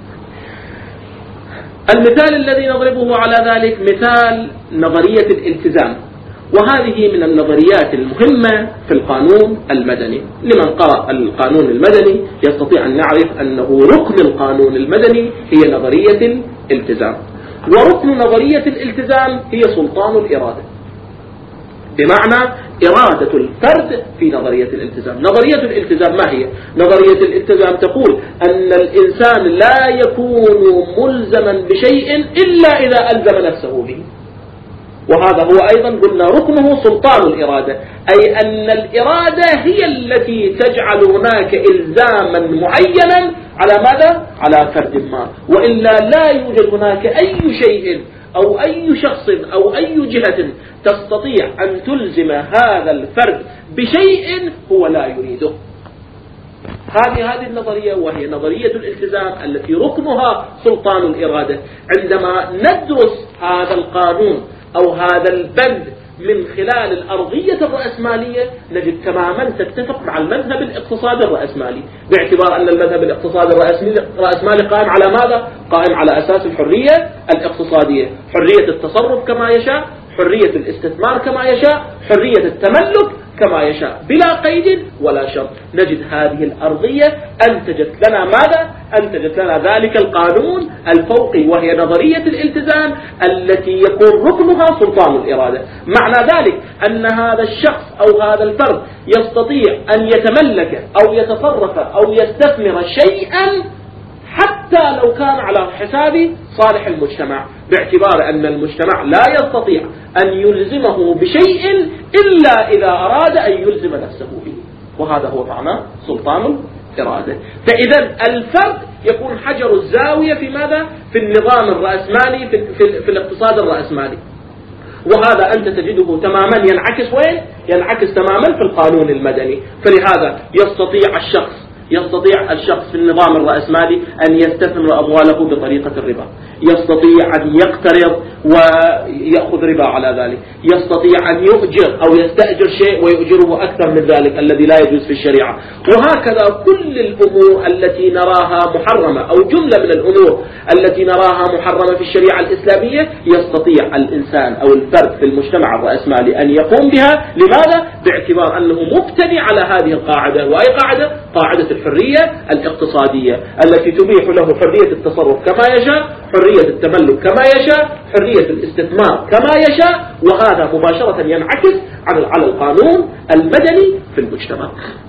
[SPEAKER 1] المثال الذي نضربه على ذلك مثال نظرية الالتزام، وهذه من النظريات المهمة في القانون المدني. لمن قرأ القانون المدني يستطيع أن يعرف أنه ركن القانون المدني هي نظرية الالتزام، وركن نظرية الالتزام هي سلطان الإرادة، بمعنى إرادة الفرد في نظرية الالتزام. نظرية الالتزام ما هي؟ نظرية الالتزام تقول أن الإنسان لا يكون ملزما بشيء إلا إذا ألزم نفسه به، وهذا هو أيضا قلنا ركنه سلطان الإرادة، أي أن الإرادة هي التي تجعل هناك إلزاما معينا على ماذا؟ على فرد ما، وإلا لا يوجد هناك أي شيء أو أي شخص أو أي جهة تستطيع أن تلزم هذا الفرد بشيء هو لا يريده. هذه النظرية، وهي نظرية الالتزام التي ركنها سلطان الإرادة. عندما ندرس هذا القانون أو هذا البند من خلال الأرضية الرأسمالية نجد تماما تتفق مع المذهب الاقتصادي الرأسمالي، باعتبار أن المذهب الاقتصادي الرأسمالي قائم على ماذا؟ قائم على أساس الحرية الاقتصادية، حرية التصرف كما يشاء، حرية الاستثمار كما يشاء، حرية التملك كما يشاء بلا قيد ولا شرط. نجد هذه الأرضية أنتجت لنا ماذا؟ أنتجت لنا ذلك القانون الفوقي، وهي نظرية الالتزام التي يكون ركنها سلطان الإرادة. معنى ذلك أن هذا الشخص أو هذا الفرد يستطيع أن يتملك أو يتصرف أو يستثمر شيئا حتى لو كان على حساب صالح المجتمع، باعتبار أن المجتمع لا يستطيع أن يلزمه بشيء إلا إذا أراد أن يلزم نفسه به، وهذا هو معنى سلطان الإرادة. فإذا الفرد يكون حجر الزاوية في ماذا؟ في النظام الرأسمالي، في الاقتصاد الرأسمالي. وهذا أنت تجده تماما ينعكس وين؟ ينعكس تماما في القانون المدني. فلهذا يستطيع الشخص في النظام الرأسمالي أن يستثمر أمواله بطريقة الربا، يستطيع أن يقترض ويأخذ ربا على ذلك، يستطيع أن يؤجر أو يستأجر شيء ويؤجره أكثر من ذلك الذي لا يجوز في الشريعة. وهكذا كل الأمور التي نراها محرمة أو جملة من الأمور التي نراها محرمة في الشريعة الإسلامية يستطيع الإنسان أو الفرد في المجتمع الرأسمالي أن يقوم بها. لماذا؟ باعتبار أنه مبتني على هذه القاعدة. وأي قاعدة؟ قاعدة الحرية الاقتصادية التي تبيح له حرية التصرف كما يشاء، حرية التملك كما يشاء، حرية الاستثمار كما يشاء. وهذا مباشرة ينعكس على القانون المدني في المجتمع.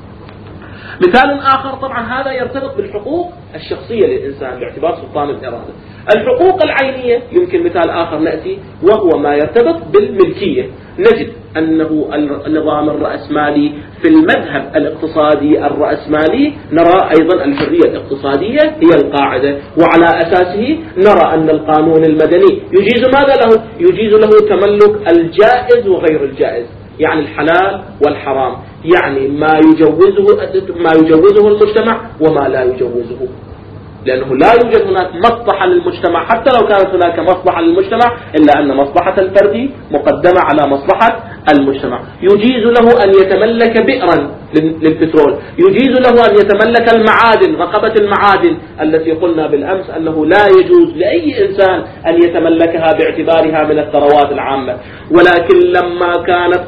[SPEAKER 1] مثال آخر طبعا هذا يرتبط بالحقوق الشخصية للإنسان باعتبار سلطان الإرادة. الحقوق العينية يمكن مثال آخر نأتي وهو ما يرتبط بالملكية. نجد أنه النظام الرأسمالي في المذهب الاقتصادي الرأسمالي نرى أيضا الحرية الاقتصادية هي القاعدة، وعلى أساسه نرى أن القانون المدني يجيز ماذا له؟ يجيز له تملك الجائز وغير الجائز، يعني الحلال والحرام، يعني ما يجوزه المجتمع وما لا يجوزه، لأنه لا يوجد هناك مصلحة للمجتمع حتى لو كانت هناك مصلحة للمجتمع، إلا أن مصلحة الفرد مقدمة على مصلحة المجتمع. يجيز له أن يتملك بئرا للبترول، يجيز له أن يتملك المعادن، رقبة المعادن التي قلنا بالأمس أنه لا يجوز لأي إنسان أن يتملكها باعتبارها من الثروات العامة. ولكن لما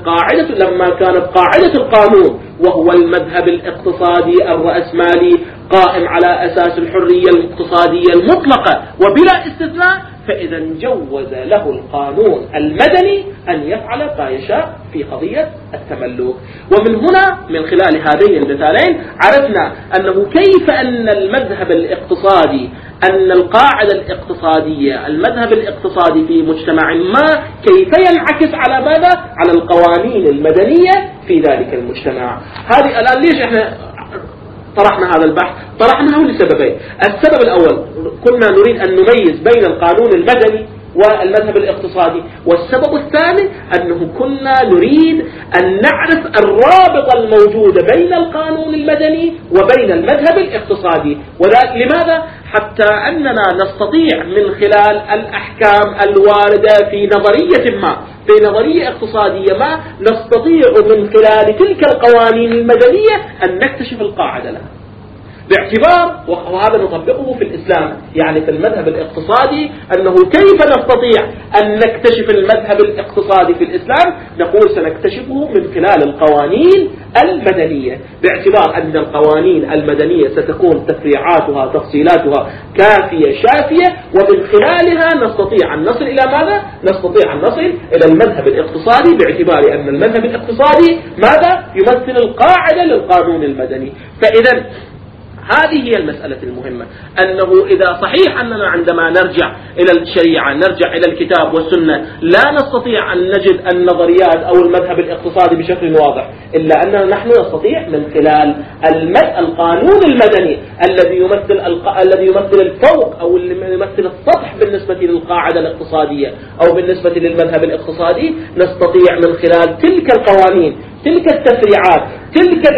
[SPEAKER 1] كانت قاعدة القانون وهو المذهب الاقتصادي الرأسمالي قائم على أساس الحرية الاقتصادية المطلقة وبلا استثناء، فإذا جوز له القانون المدني أن يفعل ما يشاء في قضية التملك. ومن هنا من خلال هذين المثالين عرفنا أنه كيف أن المذهب الاقتصادي، أن القاعدة الاقتصادية، المذهب الاقتصادي في مجتمع ما كيف ينعكس على ماذا؟ على القوانين المدنية في ذلك المجتمع. هذه الآن ليش احنا طرحنا هذا البحث؟ طرحناه لسببين. السبب الأول كنا نريد أن نميز بين القانون المدني والمذهب الاقتصادي، والسبب الثاني أنه كنا نريد أن نعرف الرابط الموجود بين القانون المدني وبين المذهب الاقتصادي. وذلك لماذا؟ حتى أننا نستطيع من خلال الأحكام الواردة في نظرية ما، في نظرية اقتصادية ما، نستطيع من خلال تلك القوانين المدنية أن نكتشف القاعدة لها، باعتبار وهذا نطبقه في الإسلام، يعني في المذهب الاقتصادي أنه كيف نستطيع أن نكتشف المذهب الاقتصادي في الإسلام؟ نقول سنكتشفه من خلال القوانين المدنية، باعتبار أن القوانين المدنية ستكون تفريعاتها تفصيلاتها كافية شافية، ومن خلالها نستطيع أن نصل إلى ماذا؟ نستطيع أن نصل إلى المذهب الاقتصادي، باعتبار أن المذهب الاقتصادي ماذا؟ يمثل القاعدة للقانون المدني. فإذا هذه هي المسألة المهمة، أنه إذا صحيح أننا عندما نرجع إلى الشريعة، نرجع إلى الكتاب والسنة، لا نستطيع أن نجد النظريات أو المذهب الاقتصادي بشكل واضح، إلا أننا نحن نستطيع من خلال القانون المدني الذي يمثل الفوق أو اللي يمثل السطح بالنسبة للقاعدة الاقتصادية أو بالنسبة للمذهب الاقتصادي، نستطيع من خلال تلك القوانين، تلك التفريعات، تلك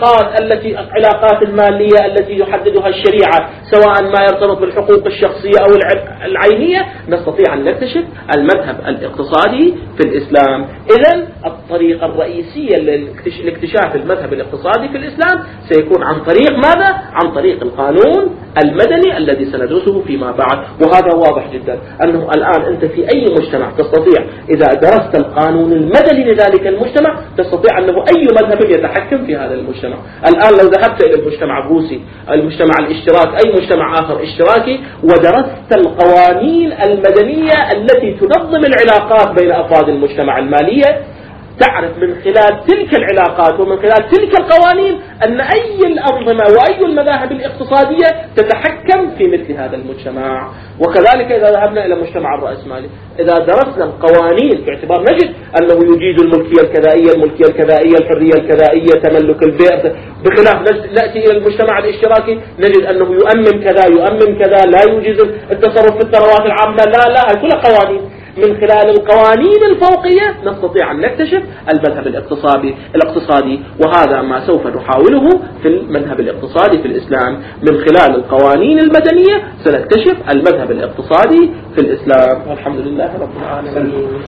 [SPEAKER 1] العلاقات المالية التي يحددها الشريعة، سواء ما يرتبط بالحقوق الشخصية أو العينية، نستطيع أن نكتشف المذهب الاقتصادي في الإسلام. إذن الطريقة الرئيسية لاكتشاف المذهب الاقتصادي في الإسلام سيكون عن طريق ماذا؟ عن طريق القانون المدني الذي سندرسه فيما بعد. وهذا واضح جدا أنه الآن أنت في أي مجتمع تستطيع إذا درست القانون المدني لذلك المجتمع تستطيع أنه أي مذهب يتحكم في هذا المجتمع. الآن لو ذهبت إلى المجتمع الروسي، المجتمع الاشتراكي، أي مجتمع آخر اشتراكي، ودرست القوانين المدنية التي تنظم العلاقات بين أفراد المجتمع المالية، تعرف من خلال تلك العلاقات ومن خلال تلك القوانين أن أي الأنظمة وأي المذاهب الاقتصادية تتحكم في مثل هذا المجتمع. وكذلك إذا ذهبنا إلى المجتمع الرأسمالي، إذا درسنا القوانين باعتبار نجد أنه يجيد الملكية الكذائية، الحرية الكذائية، تملك البيئة، بخلاف نأتي إلى المجتمع الاشتراكي نجد أنه يؤمن كذا، لا يجيز التصرف في الثروات العامة، لا هذه كلها قوانين. من خلال القوانين الفوقية نستطيع أن نكتشف المذهب الاقتصادي، وهذا ما سوف نحاوله في المذهب الاقتصادي في الإسلام. من خلال القوانين المدنية سنكتشف المذهب الاقتصادي في الإسلام، والحمد لله رب العالمين.